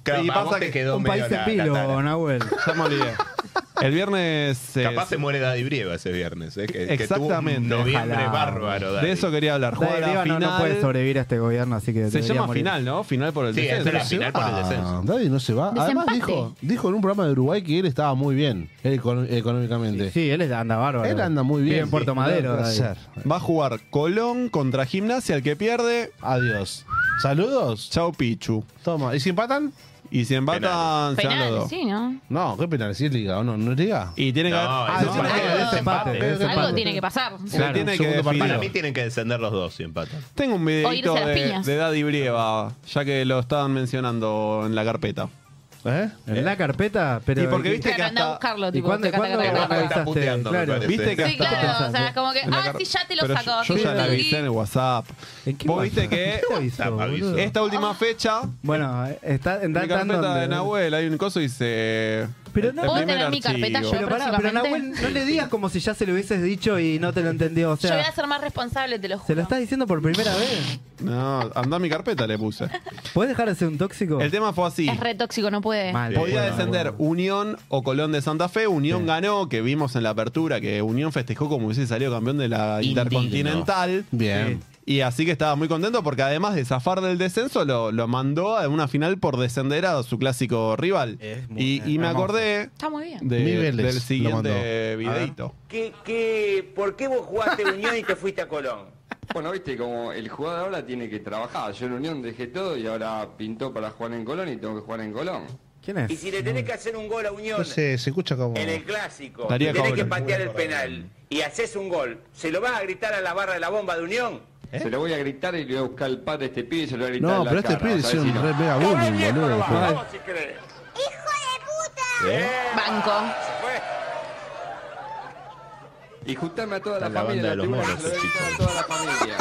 Claro, y a vos pasa te que quedó Un medio país la- en la vilo, tara. Nahuel. ya me olvidé. El viernes. eh, Capaz se muere Daddy Brieva ese viernes, ¿eh? Que, que tuvo un Exactamente. noviembre Ojalá. bárbaro, Daddy. de eso quería hablar. Daddy Juega la Brieva no, final. no puede sobrevivir a este gobierno, así que Se debería llama morir. final, ¿no? Final por el Sí, descenso. esa es la final por el Ah, descenso. Daddy no se va. Además Desempate. dijo, dijo en un programa de Uruguay que él estaba muy bien él econo- económicamente. Sí, él anda bárbaro. Él anda muy bien. Vive en Puerto Sí, Madero. puede Daddy. ser. Va a jugar Colón contra Gimnasia. El que pierde, Adiós. Saludos. chau Pichu. Toma. ¿Y si empatan? Y si empatan, se van los Penal, dos. sí, ¿no? No, ¿qué penal? ¿Si es liga o no? ¿No es liga? Y tiene que No, haber. eso Ah, es tiene para que que haber- desempate. Desempate, desempate. Algo tiene que pasar. Se Claro, tiene que segundo definir. Para mí tienen que descender los dos si empatan. Tengo un O videito irse a las de, piñas. de Daddy Brieva, ya que lo estaban mencionando en la carpeta. ¿Eh? En la carpeta, pero. Y porque viste que Claro, anda a hasta. buscarlo, ¿Y tipo. cuándo, taca, taca, ¿cuándo taca, taca. Está avisaste? puteando, me Claro. parece. Viste que Sí, hasta. claro, o sea, como que, en la ah, car- sí, ya te lo Pero saco. Yo sí, ya le sí. avisé en el WhatsApp. ¿En qué Vos va- viste que ¿Qué avisó, Está boludo? aviso. esta última fecha, Bueno, está en en la data en carpeta donde. de Nahuel hay un coso y dice. Pero el- no- el ¿Puedo primer tener mi carpeta archivo. yo? Pero pará, pero próximamente. Nahuel, no le digas como si ya se lo hubieses dicho y no te lo entendió. O Yo voy sea, a ser más responsable, te lo juro. se lo estás diciendo por primera vez. No, anda mi carpeta, le puse. ¿Puedes dejar de ser un tóxico? El tema fue así. Es re tóxico, no puede. Mal. Podía Bueno, descender bueno. Unión o Colón de Santa Fe. Unión ganó, que vimos en la apertura que Unión festejó como si hubiese salido campeón de la Indigno. Intercontinental. Bien. Y así que estaba muy contento porque además de zafar del descenso, lo, lo mandó a una final por descender a su clásico rival. Es muy Y, y me hermoso. acordé Está muy bien. de- Mi Vélez del lo siguiente mandó. videito. ¿Qué, qué, ¿Por qué vos jugaste Unión y te fuiste a Colón? Bueno, viste, como el jugador ahora tiene que trabajar. Yo en Unión dejé todo y ahora pintó para jugar en Colón y tengo que jugar en Colón. ¿Quién es? Y si le tenés que hacer un gol a Unión No sé, se escucha como. en el clásico, Daría y tenés Cabrera. que patear el penal y haces un gol, ¿se lo vas a gritar a la barra de la bomba de Unión? Se lo voy a gritar y le voy a buscar el padre a este pibe y se lo voy a gritar No, en la pero este cara, pibe vas a es un ver si no. re mega bullying, boludo. Vamos si querés. Banco. Y juntarme a toda la, La familia banda de en la los tribuna, monos, se lo voy a gritar a toda la familia.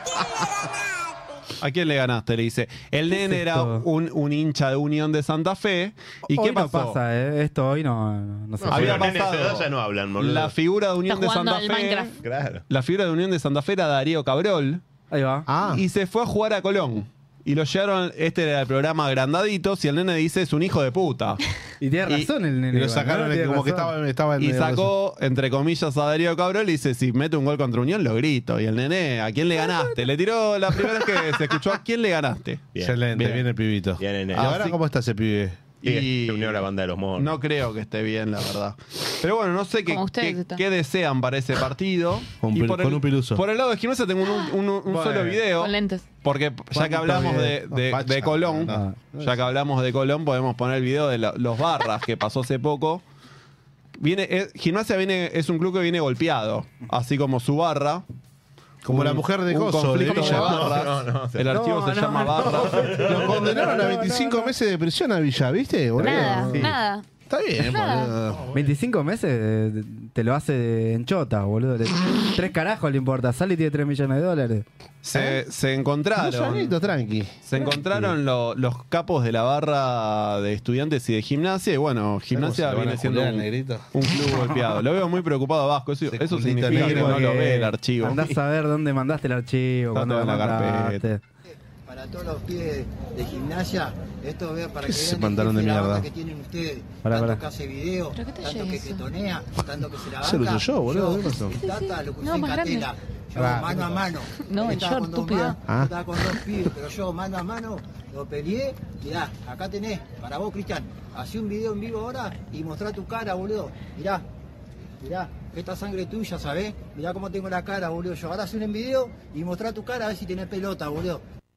¿A quién le ganaste? Le dice. El ¿Qué nene es era esto? un, un hincha de Unión de Santa Fe. ¿Y hoy qué pasó? no pasa, ¿eh? Esto hoy no, no se No, Había los nenes de pasado edad ya no hablan, boludo. La figura de Unión Está de jugando Santa al Fe. Minecraft. Claro. La figura de Unión de Santa Fe era Darío Cabrol. Ahí va. Ah, Y se fue a jugar a Colón. Y lo llevaron, este era el programa Agrandaditos, y el nene dice, es un hijo de puta. Y tiene Y- razón el nene. y lo igual, sacaron ¿no? de- Tiene como que razón. estaba, estaba en Y medio de eso. sacó, entre comillas, a Darío Cabrol y dice, si mete un gol contra Unión, lo grito. Y el nene, ¿a quién le ganaste? Le tiró la primera vez que se escuchó, ¿a quién le ganaste? Bien. Excelente, Bien. viene el pibito. Bien, nene. ¿Y ahora Así- cómo está ese pibe? Y se unió a la banda de los monos. No creo que esté bien, la verdad. Pero bueno, no sé qué, Como ustedes qué, están. qué desean para ese partido. Con Y pil- por con el, un piluso. Por el lado de Gimnasia tengo un, un- un Bueno. solo video. Con lentes. Porque ya que hablamos de, de- Facha. de Colón, No, ya que hablamos de Colón, podemos poner el video de la- los barras que pasó hace poco. Viene, es- Gimnasia viene, es un club que viene golpeado, así como su barra. Como Un- la mujer de un Coso, de conflicto Villa. barras. No, no, no, el archivo no, se no, llama no. Barras. Lo condenaron a veinticinco meses de prisión a Villa, ¿viste? boludo? Nada, Sí. nada. Está bien, Nada. boludo. veinticinco meses eh, te lo hace en chota, boludo. Le- Tres carajos le importa. Sale y tiene tres millones de dólares. Se, se Dos encontraron. añitos, tranqui. Se encontraron lo- los capos de la barra de estudiantes y de gimnasia. Y bueno, gimnasia ¿Cómo se lo van viene a siendo juliar, un, negrito? un club golpeado. Lo veo muy preocupado a Vasco. Eso, eso culito significa que negro no lo que ve el archivo. Andás a ver dónde mandaste el archivo. Está cuándo todo lo en la mandaste. carpeta. Para todos los pibes de gimnasia, esto vea para ¿Qué que es ese vean pantalón el de jefe la mierda? banda que tienen ustedes, Pará, tanto pará. que hace video, ¿Pero qué te tanto llega que eso? getonea, tanto que se la banca. Se lo uso yo, boludo, ¿qué pasó? El Tata lo puse No, en más grande. Catela, yo Ah, mano a mano. No, Él el estaba short, con dos estúpido. más, Ah. yo estaba con dos pibes, pero yo mano a mano lo peleé. Mirá, acá tenés, para vos, Cristian, hacé un video en vivo ahora y mostrá tu cara, boludo. Mirá, mirá, esta sangre tuya, ¿sabés? Mirá cómo tengo la cara, boludo. Yo ahora hacé un video y mostrá tu cara a ver si tenés pelota, boludo.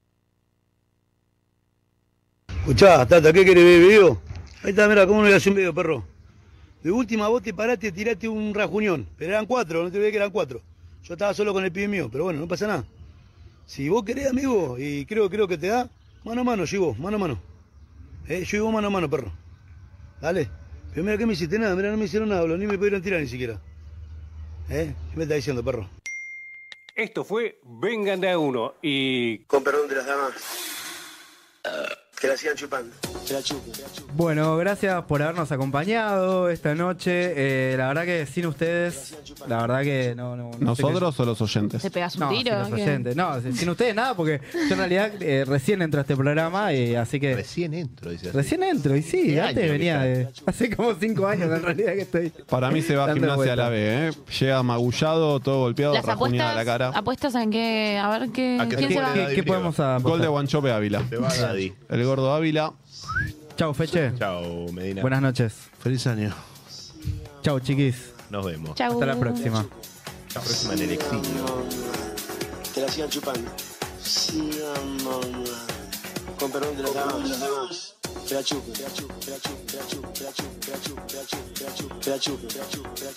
Escuchá, Tata, ¿qué querés ver video? Ahí está, mira, ¿cómo no voy a hacer un video, perro? De última, vos te paraste, tiraste un rajuñón. Pero eran cuatro, no te olvides que eran cuatro. Yo estaba solo con el pibe mío, pero bueno, no pasa nada. Si vos querés, amigo, y creo, creo que te da, mano a mano, yo y vos, mano a mano. Eh, yo y vos mano a mano, perro. Dale. Pero mira, ¿qué me hiciste? Nada, mira, no me hicieron nada, boludo, ni me pudieron tirar ni siquiera. ¿Eh? ¿Qué me estás diciendo, perro? Esto fue Vengan de a uno y... Con perdón de las damas. Que la sigan chupando. Que la chupen. Bueno, gracias por habernos acompañado esta noche. Eh, la verdad que sin ustedes, la verdad que no... no, no sé ¿Nosotros qué- o los oyentes? ¿Te pegas un No, tiro? sin los ¿Qué? oyentes. No, sin sin ustedes nada, porque yo en realidad eh, recién entro a este programa y así que... Recién entro, dice así. Recién entro, y sí, ¿Qué antes año venía que de... Hace como cinco años en realidad que estoy... Para mí se va a dando Gimnasia a vuelta. la B, ¿eh? Llega magullado, todo golpeado, Las rajuñada apuestas, la cara. apuestas en qué, a ver qué, ¿A qué quién se se va. juega? ¿Qué, qué podemos apostar? Gol de Guanchope Ávila. Se va Daddy. El gordo Ávila. Chau, Feche. Chao, Medina. Buenas noches. Feliz año. Chau, chiquis. Nos vemos. Chau. Hasta la próxima. La próxima en el exilio. Que la sigan chupando. Sigan, mamá. Con perdón de las damas. Que la chupen. Que la chupen. Que la chupen. Que la chupen. Que la chupen. Que la chupen. Que la chupen. Que la chupen. Que la chupen.